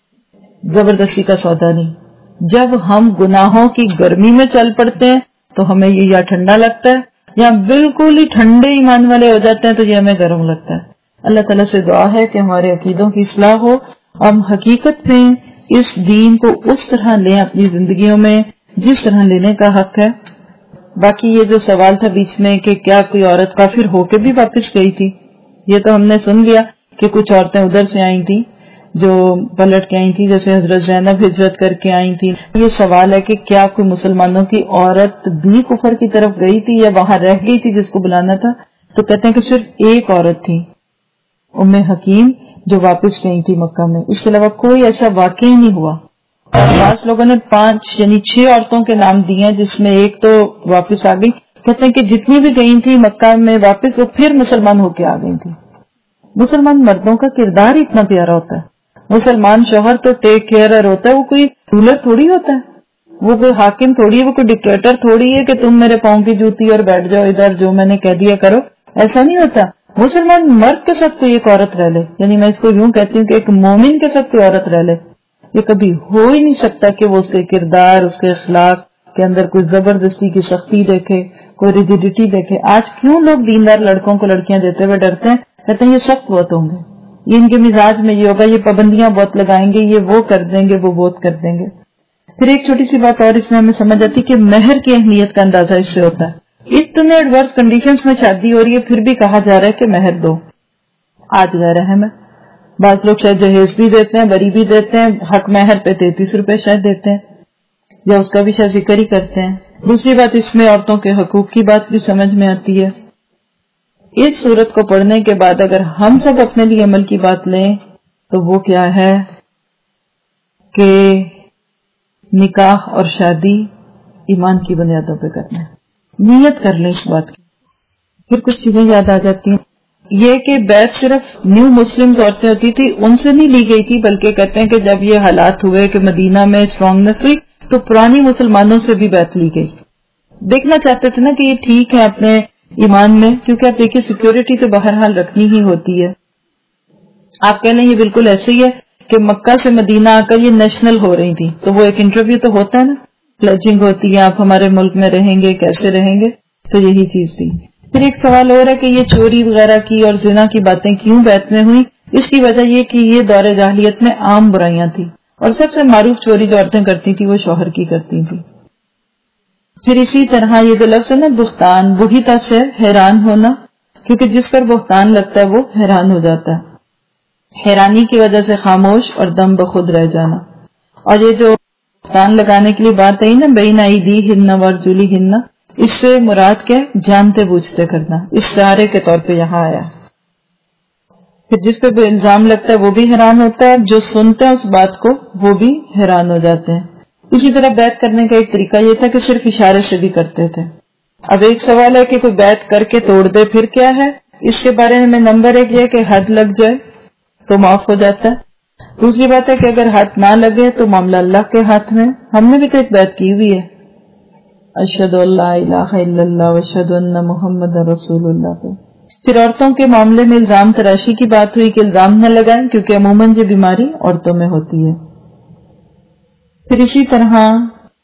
زبردستی کا سودا نہیں۔ جب ہم گناہوں کی گرمی میں چل پڑتے ہیں تو ہمیں یہ یا ٹھنڈا لگتا ہے یا بالکل ہی ٹھنڈے ایمان والے ہو جاتے ہیں تو یہ ہمیں گرم لگتا ہے۔ اللہ تعالیٰ سے دعا ہے کہ ہمارے عقیدوں کی اصلاح ہو، ہم حقیقت میں اس دین کو اس طرح لیں اپنی زندگیوں میں جس طرح لینے کا حق ہے۔ باقی یہ جو سوال تھا بیچ میں کہ کیا کوئی عورت کافر ہو کے بھی واپس گئی تھی، یہ تو ہم نے سن لیا کہ کچھ عورتیں ادھر سے آئی تھیں جو پلٹ کے آئی تھی، جیسے حضرت زینب ہجرت کر کے آئی تھی۔ یہ سوال ہے کہ کیا کوئی مسلمانوں کی عورت بھی کفر کی طرف گئی تھی یا وہاں رہ گئی تھی جس کو بلانا تھا؟ تو کہتے ہیں کہ صرف ایک عورت تھی، ام حکیم، جو واپس گئی تھی مکہ میں، اس کے علاوہ کوئی ایسا واقعی نہیں ہوا۔ اور بعض لوگوں نے 5 یعنی 6 عورتوں کے نام دیے ہیں جس میں ایک تو واپس آ گئی۔ کہتے ہیں کہ جتنی بھی گئی تھی مکہ میں واپس وہ پھر مسلمان ہو کے آ گئی تھی۔ مسلمان مردوں کا کردار ہی اتنا پیارا ہوتا ہے۔ مسلمان شوہر تو ٹیک کیئرر ہوتا ہے، وہ کوئی رولر تھوڑی ہوتا ہے، وہ کوئی حاکم تھوڑی ہے، وہ کوئی ڈکٹیٹر تھوڑی ہے کہ تم میرے پاؤں کی جوتی اور بیٹھ جاؤ ادھر، جو میں نے کہہ دیا کرو، ایسا نہیں ہوتا۔ مسلمان مرد کے ساتھ کوئی ایک عورت رہ لے، یعنی میں اس کو یوں کہتی ہوں کہ ایک مومن کے ساتھ کوئی عورت رہ لے، یہ کبھی ہو ہی نہیں سکتا کہ وہ اس کے کردار، اس کے اخلاق کے اندر کوئی زبردستی کی سختی دیکھے، کوئی ریجیڈیٹی دیکھے۔ آج کیوں لوگ دیندار لڑکوں کو لڑکیاں دیتے ہوئے ڈرتے ہیں؟ کہتے ہیں یہ سخت بہت ہوں گے، یہ ان کے مزاج میں یہ ہوگا، یہ پابندیاں بہت لگائیں گے، یہ وہ کر دیں گے، وہ بہت کر دیں گے۔ پھر ایک چھوٹی سی بات اور اس میں ہمیں سمجھ آتی کہ مہر کی اہمیت کا اندازہ اس سے ہوتا ہے۔ اتنے ایڈورس کنڈیشنز میں شادی ہو رہی ہے پھر بھی کہا جا رہا ہے کہ مہر دو۔ آج غیر اہم ہے، بعض لوگ شاید جہیز بھی دیتے ہیں، بری بھی دیتے ہیں، حق مہر پہ 33 روپے شاید دیتے ہیں یا اس کا بھی شاید ذکر ہی کرتے ہیں۔ دوسری بات اس میں عورتوں کے حقوق کی بات بھی سمجھ میں آتی ہے۔ اس صورت کو پڑھنے کے بعد اگر ہم سب اپنے لیے عمل کی بات لیں تو وہ کیا ہے کہ نکاح اور شادی ایمان کی بنیادوں پہ کرنا ہے۔ نیت کر لیں اس بات کی۔ پھر کچھ چیزیں یاد آ جاتی ہیں، یہ کہ بیعت صرف نیو مسلمز عورتیں ہوتی تھی ان سے نہیں لی گئی تھی، بلکہ کہتے ہیں کہ جب یہ حالات ہوئے کہ مدینہ میں اسٹرانگنس ہوئی تو پرانی مسلمانوں سے بھی بیعت لی گئی۔ دیکھنا چاہتے تھے نا کہ یہ ٹھیک ہے اپنے ایمان میں، کیونکہ آپ دیکھیے سیکیورٹی تو بہرحال رکھنی ہی ہوتی ہے۔ آپ کہہ لیں یہ بالکل ایسے ہی ہے کہ مکہ سے مدینہ آ کر یہ نیشنل ہو رہی تھی تو وہ ایک انٹرویو تو ہوتا ہے نا، پلیجنگ ہوتی ہے، آپ ہمارے ملک میں رہیں گے، کیسے رہیں گے، تو یہی چیز تھی۔ پھر ایک سوال اور ہے کہ یہ چوری وغیرہ کی اور زنا کی باتیں کیوں بیعت میں ہوئی؟ اس کی وجہ یہ کہ یہ دور جاہلیت میں عام برائیاں تھیں اور سب سے معروف چوری جو عورتیں کرتی تھی وہ شوہر کی کرتی تھی۔ پھر اسی طرح یہ جو لفظ ہے نا بہتان، وہی تھا سے حیران ہونا، کیونکہ جس پر بہتان لگتا ہے وہ حیران ہو جاتا ہے، حیرانی کی وجہ سے خاموش اور دم بخود رہ جانا۔ اور یہ جو بہتان لگانے کے لیے بات آئی نا بین ایدیہن وارجلہن، اس سے مراد کیا؟ جانتے بوجھتے کرنا، استعارے کے طور پہ یہاں آیا۔ پھر جس پہ الزام لگتا ہے وہ بھی حیران ہوتا ہے، جو سنتے ہیں اس بات کو وہ بھی حیران ہو جاتے ہیں۔ اسی طرح بیعت کرنے کا ایک طریقہ یہ تھا کہ صرف اشارے سے بھی کرتے تھے۔ اب ایک سوال ہے کہ کوئی بیعت کر کے توڑ دے پھر کیا ہے؟ اس کے بارے میں نمبر 1 یہ کہ حد لگ جائے تو معاف ہو جاتا ہے۔ دوسری بات ہے کہ اگر حد نہ لگے تو معاملہ اللہ کے ہاتھ میں۔ ہم نے بھی تو ایک بیعت کی ہوئی ہے، اشہد ان لا الہ الا اللہ واشہد ان محمد رسول اللہ پہ۔ پھر عورتوں کے معاملے میں الزام تراشی کی بات ہوئی کہ الزام نہ لگائیں کیونکہ عموماً یہ بیماری عورتوں میں ہوتی ہے۔ پھر اسی طرح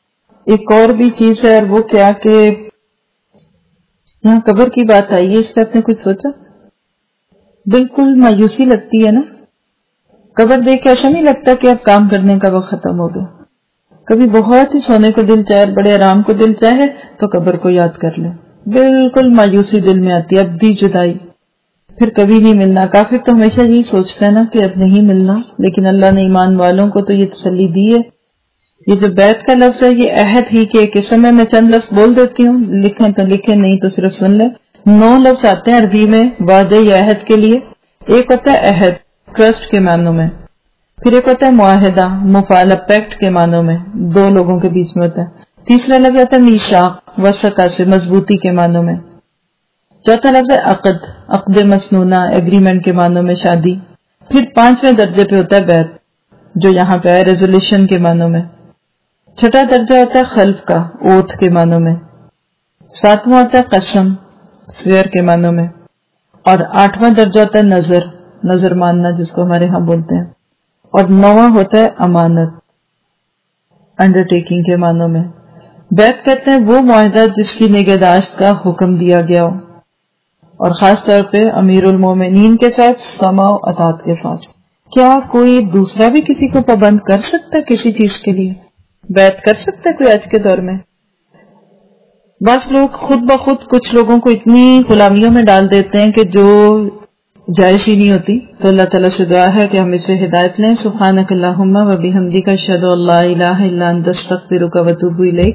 ایک اور بھی چیز ہے، اور وہ کیا کہ یہاں قبر کی بات آئی ہے، اس پہ آپ نے کچھ سوچا؟ بالکل مایوسی لگتی ہے نا، قبر دیکھ کے ایسا نہیں لگتا کہ اب کام کرنے کا وقت ختم ہو گیا. کبھی بہت ہی سونے کو دل چاہے، بڑے آرام کو دل چاہے تو قبر کو یاد کر لیں، بالکل مایوسی دل میں آتی ہے، اب دی جدائی، پھر کبھی نہیں ملنا. کافر تو ہمیشہ یہی سوچتا ہے نا کہ اب نہیں ملنا، لیکن اللہ نے ایمان والوں کو تو یہ تسلی دی ہے. یہ جو بیعت کا لفظ ہے یہ عہد ہی کے ایک قسم ہے. میں چند لفظ بول دیتی ہوں، لکھیں تو لکھیں، نہیں تو صرف سن لیں. 9 لفظ آتے ہیں عربی میں وعدے یا عہد کے لیے. ایک ہوتا ہے عہد، ٹرسٹ کے معنوں میں. پھر ایک ہوتا ہے معاہدہ، مفاعلہ، پیکٹ کے معنوں میں، 2 لوگوں کے بیچ میں ہوتا ہے. تیسرا لفظ ہوتا ہے میثاق، وثقہ سے، مضبوطی کے معنوں میں. چوتھا لفظ ہے عقد، عقد مسنونہ، ایگریمنٹ کے معنوں میں، شادی. پھر 5ویں درجے پہ ہوتا ہے بیعت، جو یہاں پہ ہے ریزولوشن کے معنوں میں. چھٹا درجہ ہوتا ہے خلف کا، اوتھ کے معنوں میں. 7واں ہوتا ہے قسم، سویئر کے معنوں میں. اور 8واں درجہ ہوتا ہے نظر، نظر ماننا جس کو ہمارے ہاں بولتے ہیں. اور 9واں ہوتا ہے امانت، انڈرٹیکنگ کے معنوں میں. بیعت کہتے ہیں وہ معاہدہ جس کی نگہداشت کا حکم دیا گیا ہو، اور خاص طور پہ امیر المومنین کے ساتھ، سمع و اطاعت کے ساتھ. کیا کوئی دوسرا بھی کسی کو پابند کر سکتا ہے کسی چیز کے لیے؟ بیعت کر سکتا ہے کوئی آج کے دور میں؟ بس لوگ خود بخود کچھ لوگوں کو اتنی غلامیوں میں ڈال دیتے ہیں کہ جو جائز ہی نہیں ہوتی. تو اللہ تعالیٰ سے دعا ہے کہ ہم اس سے ہدایت لیں. سبحانک اللہم و بحمدک، اشہد ان لا الہ الا انت، استغفرک و اتوب الیک.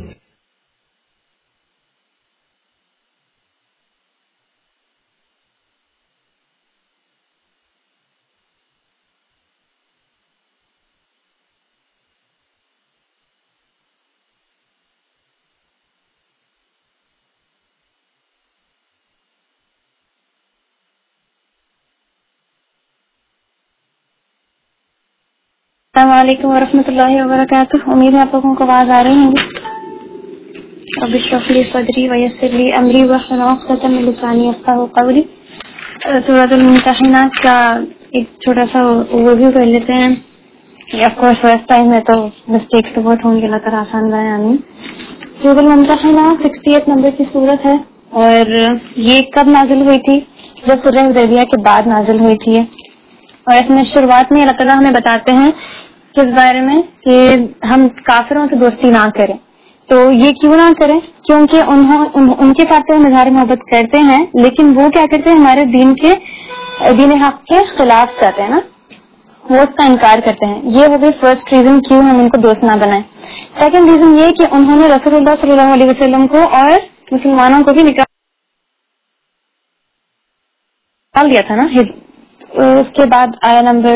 السلام علیکم ورحمۃ اللہ وبرکاتہ. امید ہے آپ لوگوں کو آواز آ رہی ہوگی. رب اشرح لی صدری ویسر لی امری واحلل عقدۃ من لسانی یفقہوا قولی. سورۃ الممتحنہ کا ایک چھوٹا سا اوورویو کر لیتے ہیں. آف کورس فرسٹ ٹائم ہے تو مسٹیکس تو بہت ہوں گے، اللہ تعالیٰ آسان بنائے. آمین. سورۃ الممتحنہ 68 نمبر کی سورت ہے، اور یہ کب نازل ہوئی تھی؟ جب سورہ حدیبیہ کے بعد نازل ہوئی تھی. اور اس میں شروعات میں اللہ تعالیٰ ہمیں بتاتے ہیں کس بارے میں کہ ہم کافروں سے دوستی نہ کریں. تو یہ کیوں نہ کریں؟ کیونکہ ان کے ساتھ تو ہم اظہار محبت کرتے ہیں، لیکن وہ کیا کرتے ہیں؟ ہمارے دین حق کے خلاف کرتے ہیں نا، وہ اس کا انکار کرتے ہیں. یہ ہو گئی فرسٹ ریزن کیوں ہم ان کو دوست نہ بنائیں. سیکنڈ ریزن یہ کہ انہوں نے رسول اللہ صلی اللہ علیہ وسلم کو اور مسلمانوں کو بھی نکال دیا تھا نا. اس کے بعد آیا نمبر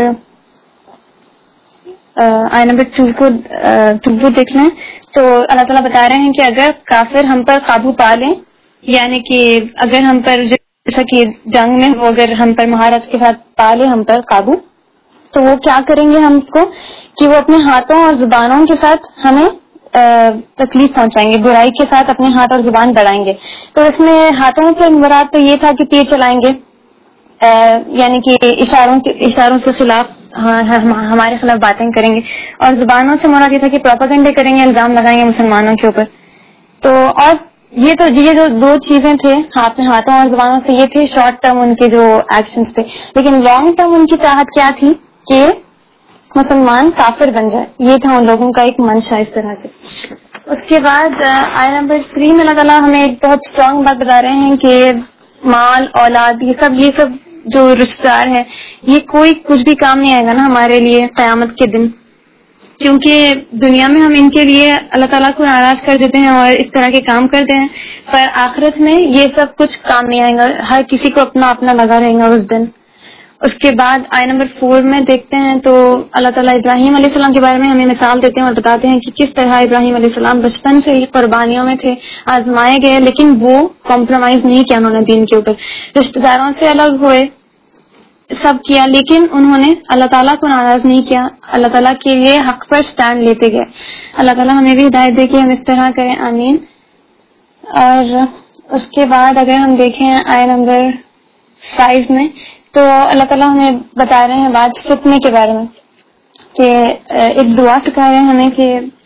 2 کو دیکھ لیں تو اللہ تعالیٰ بتا رہے ہیں کہ اگر کافر ہم پر قابو پا لیں، یعنی کہ اگر ہم پر جیسا کہ جنگ میں وہ اگر ہم پر مہارت کے ساتھ پا لیں ہم پر قابو، تو وہ کیا کریں گے ہم کو کہ وہ اپنے ہاتھوں اور زبانوں کے ساتھ ہمیں تکلیف پہنچائیں گے، برائی کے ساتھ اپنے ہاتھ اور زبان بڑھائیں گے. تو اس میں ہاتھوں سے مراد تو یہ تھا کہ تیر چلائیں گے، یعنی کہ اشاروں کے خلاف ہمارے خلاف باتیں کریں گے. اور زبانوں سے مراد یہ تھا کہ پروپیگنڈے کریں گے، الزام لگائیں گے مسلمانوں کے اوپر. تو اور یہ جو 2 چیزیں تھے ہاتھوں اور زبانوں سے، یہ تھے شارٹ ٹرم ان کے جو ایکشنز تھے. لیکن لانگ ٹرم ان کی چاہت کیا تھی کہ مسلمان کافر بن جائے. یہ تھا ان لوگوں کا ایک منشا اس طرح سے. اس کے بعد آیت نمبر 3 میں اللہ تعالیٰ ہمیں ایک بہت اسٹرانگ بات بتا رہے ہیں کہ مال، اولاد، یہ سب جو رشتہ دار ہے، یہ کوئی کچھ بھی کام نہیں آئے گا نا ہمارے لیے قیامت کے دن. کیونکہ دنیا میں ہم ان کے لیے اللہ تعالیٰ کو ناراض کر دیتے ہیں اور اس طرح کے کام کرتے ہیں، پر آخرت میں یہ سب کچھ کام نہیں آئے گا. ہر کسی کو اپنا اپنا لگا رہے گا اس دن. اس کے بعد آیت نمبر 4 میں دیکھتے ہیں تو اللہ تعالیٰ ابراہیم علیہ السلام کے بارے میں ہمیں مثال دیتے ہیں اور بتاتے ہیں کہ کس طرح ابراہیم علیہ السلام بچپن سے ہی قربانیوں میں تھے، آزمائے گئے، لیکن وہ کمپرومائز نہیں کیا انہوں نے دین کے اوپر. رشتہ داروں سے الگ ہوئے، سب کیا، لیکن انہوں نے اللہ تعالیٰ کو ناراض نہیں کیا، اللہ تعالیٰ کے لیے حق پر سٹینڈ لیتے گئے. اللہ تعالیٰ ہمیں بھی ہدایت دے کہ ہم اس طرح کریں. آمین. اور اس کے بعد اگر ہم دیکھیں آیت نمبر 5 میں تو اللہ تعالیٰ ہمیں بتا رہے ہیں بات فتنے کے بارے میں، کہ ایک دعا سکھا رہے ہیں ہمیں کہ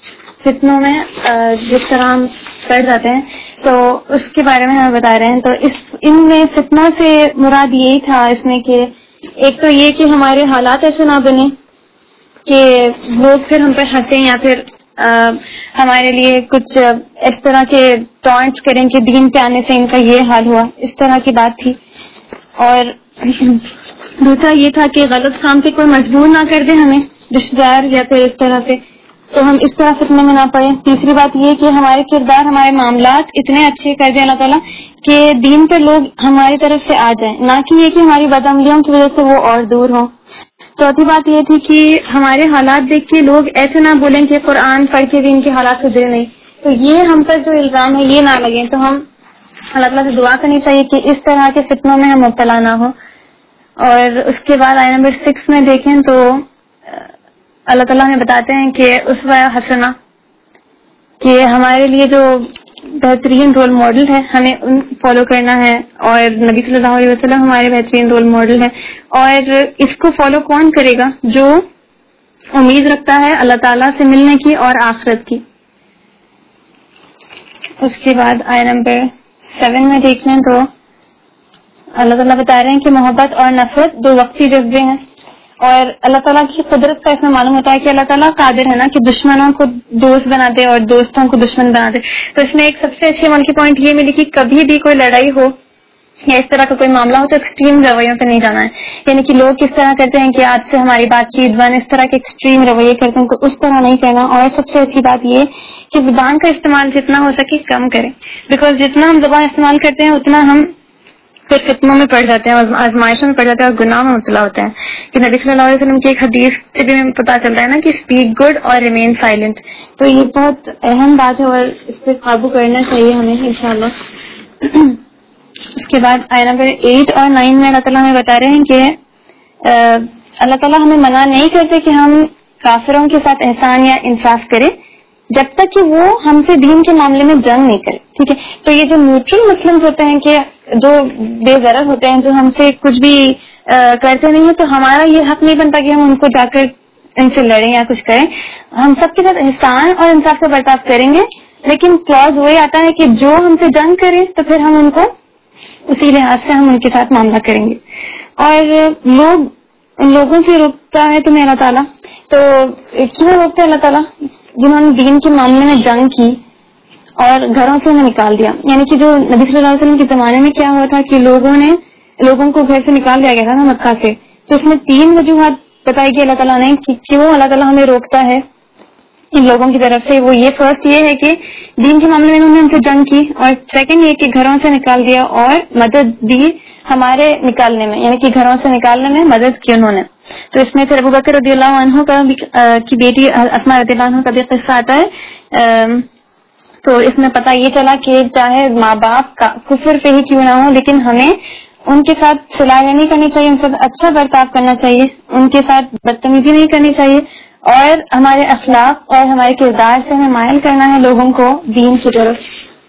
فتنوں میں جس طرح ہم پڑ جاتے ہیں تو اس کے بارے میں ہمیں بتا رہے ہیں. تو ان میں فتنہ سے مراد یہی تھا اس میں کہ ایک تو یہ کہ ہمارے حالات ایسے نہ بنے کہ لوگ پھر ہم پر ہنسیں یا پھر ہمارے لیے کچھ اس طرح کے ٹانٹس کریں کہ دین پہ آنے سے ان کا یہ حال ہوا, اس طرح کی بات تھی. اور دوسرا یہ تھا کہ غلط کام پہ کوئی مجبور نہ کر دے ہمیں رشتہ دار یا پھر اس طرح سے, تو ہم اس طرح فتنے میں نہ پڑیں. تیسری بات یہ کہ ہمارے کردار ہمارے معاملات اتنے اچھے کر دیں اللہ تعالیٰ کہ دین پر لوگ ہماری طرف سے آ جائیں, نہ کہ یہ کہ ہماری بدعملیوں کی وجہ سے وہ اور دور ہوں. چوتھی بات یہ تھی کہ ہمارے حالات دیکھ کے لوگ ایسے نہ بولیں کہ قرآن پڑھ کے بھی ان کے حالات سدھرے نہیں, تو یہ ہم پر جو الزام ہے یہ نہ لگے. تو ہم اللہ تعالیٰ سے دعا کرنی چاہیے کہ اس طرح کے فتنوں میں ہم مبتلا نہ ہوں. اور اس کے بعد آیت نمبر 6 میں دیکھیں تو اللہ تعالیٰ ہمیں بتاتے ہیں کہ اسوہ حسنہ, کہ ہمارے لیے جو بہترین رول ماڈل ہے ہمیں ان فالو کرنا ہے, اور نبی صلی اللہ علیہ وسلم ہمارے بہترین رول ماڈل ہے. اور اس کو فالو کون کرے گا؟ جو امید رکھتا ہے اللہ تعالیٰ سے ملنے کی اور آخرت کی. اس کے بعد آیت نمبر 7 میں دیکھ لیں تو اللہ تعالیٰ بتا رہے ہیں کہ محبت اور نفرت دو وقتی جذبے ہیں, اور اللہ تعالیٰ کی قدرت کا اس میں معلوم ہوتا ہے کہ اللہ تعالیٰ قادر ہے نا کہ دشمنوں کو دوست بنا دے اور دوستوں کو دشمن بنا دے. تو اس میں ایک سب سے اچھی عمل کی پوائنٹ یہ ملی کہ کبھی بھی کوئی لڑائی ہو یا اس طرح کا کوئی معاملہ ہو تو ایکسٹریم رویوں پہ نہیں جانا ہے. یعنی کہ لوگ کس طرح کرتے ہیں کہ آج سے ہماری بات چیت بن, اس طرح کے ایکسٹریم رویے کرتے ہیں, تو اس طرح نہیں کرنا. اور سب سے اچھی بات یہ کہ زبان کا استعمال جتنا ہو سکے کم کریں, بیکاز جتنا ہم زبان استعمال کرتے ہیں اتنا ہم پھر فتنوں میں پڑ جاتے ہیں اور آزمائشوں میں پڑ جاتے ہیں اور گناہ میں مبتلا ہوتے ہیں. کہ نبی صلی اللہ علیہ وسلم کی ایک حدیث سے بھی ہمیں پتہ چلتا ہے نا کہ اسپیک گڈ اور ریمین سائلنٹ. تو یہ بہت اہم بات ہے اور اس پہ قابو کرنا چاہیے ہمیں انشاءاللہ. اس کے بعد آیت نمبر 8 اور 9 میں اللہ تعالیٰ ہمیں بتا رہے ہیں کہ اللہ تعالیٰ ہمیں منع نہیں کرتے کہ ہم کافروں کے ساتھ احسان یا انصاف کریں جب تک کہ وہ ہم سے دین کے معاملے میں جنگ نہیں کرے. ٹھیک ہے, تو یہ جو نیوٹرل مسلمز ہوتے ہیں کہ جو بے ضرر ہوتے ہیں, جو ہم سے کچھ بھی کرتے نہیں ہیں, تو ہمارا یہ حق نہیں بنتا کہ ہم ان کو جا کر ان سے لڑیں یا کچھ کریں. ہم سب کے ساتھ احسان اور انصاف کا برتاؤ کریں گے, لیکن کلاز وہی آتا ہے کہ جو ہم سے جنگ کریں تو پھر ہم ان کو اسی لحاظ سے ہم ان کے ساتھ معاملہ کریں گے. اور لوگوں سے روکتا ہے تمہیں اللہ تعالیٰ, تو کیوں روکتے اللہ تعالیٰ؟ جنہوں نے دین کے معاملے میں جنگ کی اور گھروں سے انہیں نکال دیا. یعنی کہ جو نبی صلی اللہ علیہ وسلم کے زمانے میں کیا ہوا تھا کہ لوگوں کو گھر سے نکال دیا گیا تھا نا مکہ سے, تو اس میں 3 وجوہات بتائی گئی اللہ تعالیٰ نے کہ وہ اللہ تعالیٰ ہمیں روکتا ہے ان لوگوں کی طرف سے. وہ یہ فرسٹ یہ ہے کہ دین کے معاملے میں انہوں نے ان سے جنگ کی, اور سیکنڈ یہ کہ گھروں سے نکال دیا اور مدد دی ہمارے نکالنے میں, یعنی کہ گھروں سے نکالنے میں مدد کی انہوں نے. تو اس میں پھر ابو بکر رضی اللہ عنہ کی بیٹی اسماء رضی اللہ عنہ کا بھی قصہ آتا ہے. تو اس میں پتہ یہ چلا کہ چاہے ماں باپ کا کفر پہ ہی کیوں نہ ہو, لیکن ہمیں ان کے ساتھ صلاح نہیں کرنی چاہیے, ان سے اچھا برتاؤ کرنا چاہیے, ان کے ساتھ بدتمیزی نہیں کرنی چاہیے, اور ہمارے اخلاق اور ہمارے کردار سے ہمیں مائل کرنا ہے لوگوں کو دین کی طرف.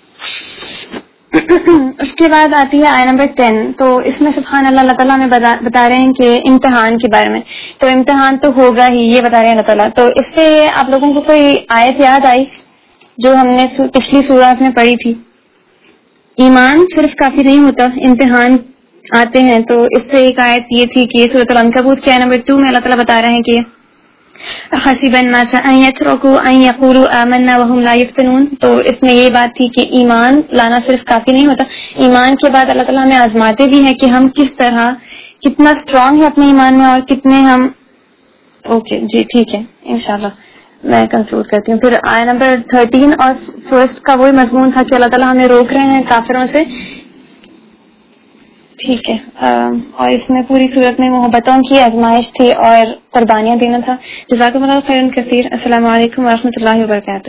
اس کے بعد آتی ہے آیت نمبر 10. تو اس میں سبحان اللہ اللہ تعالیٰ ہمیں بتا رہے ہیں کہ امتحان کے بارے میں. تو امتحان تو ہوگا ہی, یہ بتا رہے ہیں اللہ تعالیٰ. تو اس سے آپ لوگوں کو کوئی آیت یاد آئی جو ہم نے پچھلی سورۃ میں پڑھی تھی؟ ایمان صرف کافی نہیں ہوتا, امتحان آتے ہیں. تو اس سے ایک آیت یہ تھی کہ سورۃ العنکبوت کے آیت نمبر 2 میں اللہ تعالیٰ بتا رہے ہیں کہ حسب الناس ان يتركوا ان يقولوا آمنا وهم لا يفتنون. تو اس میں یہ بات تھی کہ ایمان لانا صرف کافی نہیں ہوتا, ایمان کے بعد اللہ تعالیٰ ہمیں آزماتے بھی ہیں کہ ہم کس طرح کتنا اسٹرانگ ہے اپنے ایمان میں اور کتنے ہم. اوکے جی ٹھیک ہے, انشاءاللہ میں کنکلوڈ کرتی ہوں. پھر آیت نمبر 13 اور فرسٹ کا وہی مضمون تھا کہ اللہ تعالیٰ ہمیں روک رہے ہیں کافروں سے. ٹھیک ہے, اور اس میں پوری صورت میں محبتوں کی آزمائش تھی اور قربانیاں دینا تھا. جزاکم اللہ خیرا کثیر. السلام علیکم ورحمۃ اللہ وبرکاتہ.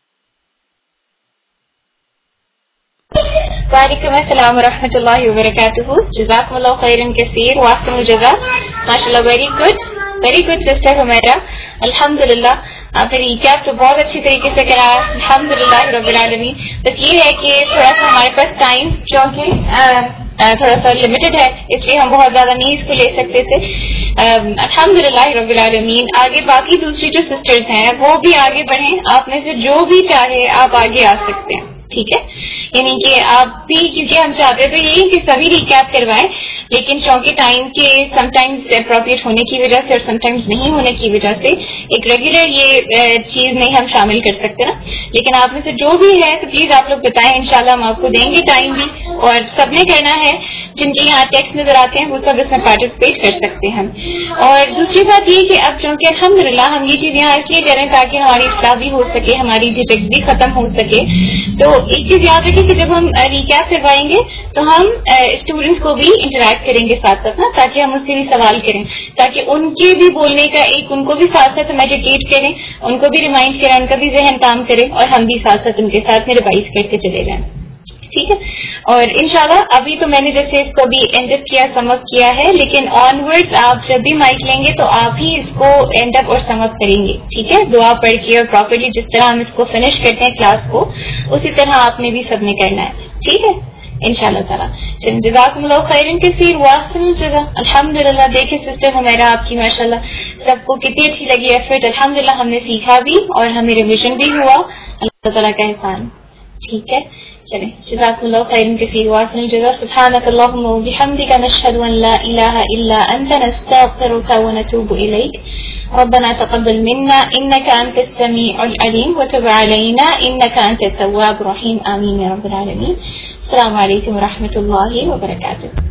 وعلیکم السلام ورحمۃ اللہ وبرکاتہ. جزاکم اللہ خیرا کثیر واحسن الجزاء. ماشاء اللہ, ویری گڈ سسٹر ہمیرا. الحمدللہ آپ نے ریکیپ تو بہت اچھی طریقے سے کرا, الحمدللہ رب العالمین. بس یہ ہے کہ تھوڑا سا ہمارے پاس ٹائم, چونکہ تھوڑا سا لمیٹڈ ہے، اس لیے ہم بہت زیادہ نہیں اس کو لے سکتے تھے. الحمدللہ رب العالمین. آگے باقی دوسری جو سسٹرز ہیں وہ بھی آگے بڑھیں، آپ میں سے جو بھی چاہے آپ آگے آ سکتے ہیں. ٹھیک ہے، یعنی کہ آپ بھی، کیونکہ ہم چاہتے تو یہی کہ سبھی ریکیپ کروائیں، لیکن چونکہ ٹائم کے سم ٹائمز اپروپریٹ ہونے کی وجہ سے اور سم ٹائمز نہیں ہونے کی وجہ سے ایک ریگولر یہ چیز نہیں ہم شامل کر سکتے نا. لیکن آپ میں سے جو بھی ہے تو پلیز آپ لوگ بتائیں، انشاءاللہ ہم آپ کو دیں گے ٹائم بھی، اور سب نے کرنا ہے. جن کے یہاں ٹیکسٹ نظر آتے ہیں وہ سب اس میں پارٹیسپیٹ کر سکتے ہیں. اور دوسری بات یہ کہ اب چونکہ الحمدللہ ہم یہ چیز یہاں اس لیے کریں تاکہ ہماری اصلاح بھی ہو سکے، ہماری جھجک بھی ختم ہو سکے. تو ایک چیز یاد رکھیں کہ جب ہم ریکیپ کروائیں گے تو ہم اسٹوڈنٹس کو بھی انٹریکٹ کریں گے ساتھ ساتھ نا، تاکہ ہم اس سے بھی سوال کریں، تاکہ ان کے بھی بولنے کا ایک، ان کو بھی ساتھ ساتھ ہم ایجوکیٹ کریں، ان کو بھی ریمائنڈ کریں، ان کا بھی ذہن کام کرے، اور ہم بھی ساتھ ساتھ ان کے ساتھ میں ریوائز کرتے چلے جائیں. ٹھیک ہے. اور انشاءاللہ ابھی تو میں نے جیسے اس کو بھی اینڈ اپ کیا، سم اپ کیا ہے، لیکن آن ورڈز آپ جب بھی مائک لیں گے تو آپ ہی اس کو اینڈ اپ اور سم اپ کریں گے. ٹھیک ہے، دعا پڑھ کے اور پراپرلی جس طرح ہم اس کو فنش کرتے ہیں کلاس کو، اسی طرح آپ نے بھی سب نے کرنا ہے. ٹھیک ہے انشاءاللہ تعالیٰ. چلیں، جزاکم اللہ خیرن کثیر واحسن الجزا. الحمدللہ. دیکھیں سسٹر حمیرہ آپ کی ماشاءاللہ سب کو کتنی اچھی لگی ایفرٹ. الحمدللہ ہم نے سیکھا بھی اور ہمیں ریویژن بھی ہوا، اللہ تعالیٰ کا احسان. ٹھیک ہے، چلیں، جزاکم اللہ خیرن کثیر واحسن الجزا. سبحانک اللہم وبحمدک، نشہد ان لا الہ الا انت، نستغفرک ونتوب الیک. ربنا تقبل منا انك انت السميع العليم وتب علينا انك انت التواب الرحيم. آمين يا رب العالمين. السلام علیکم ورحمۃ اللہ وبرکاتہ.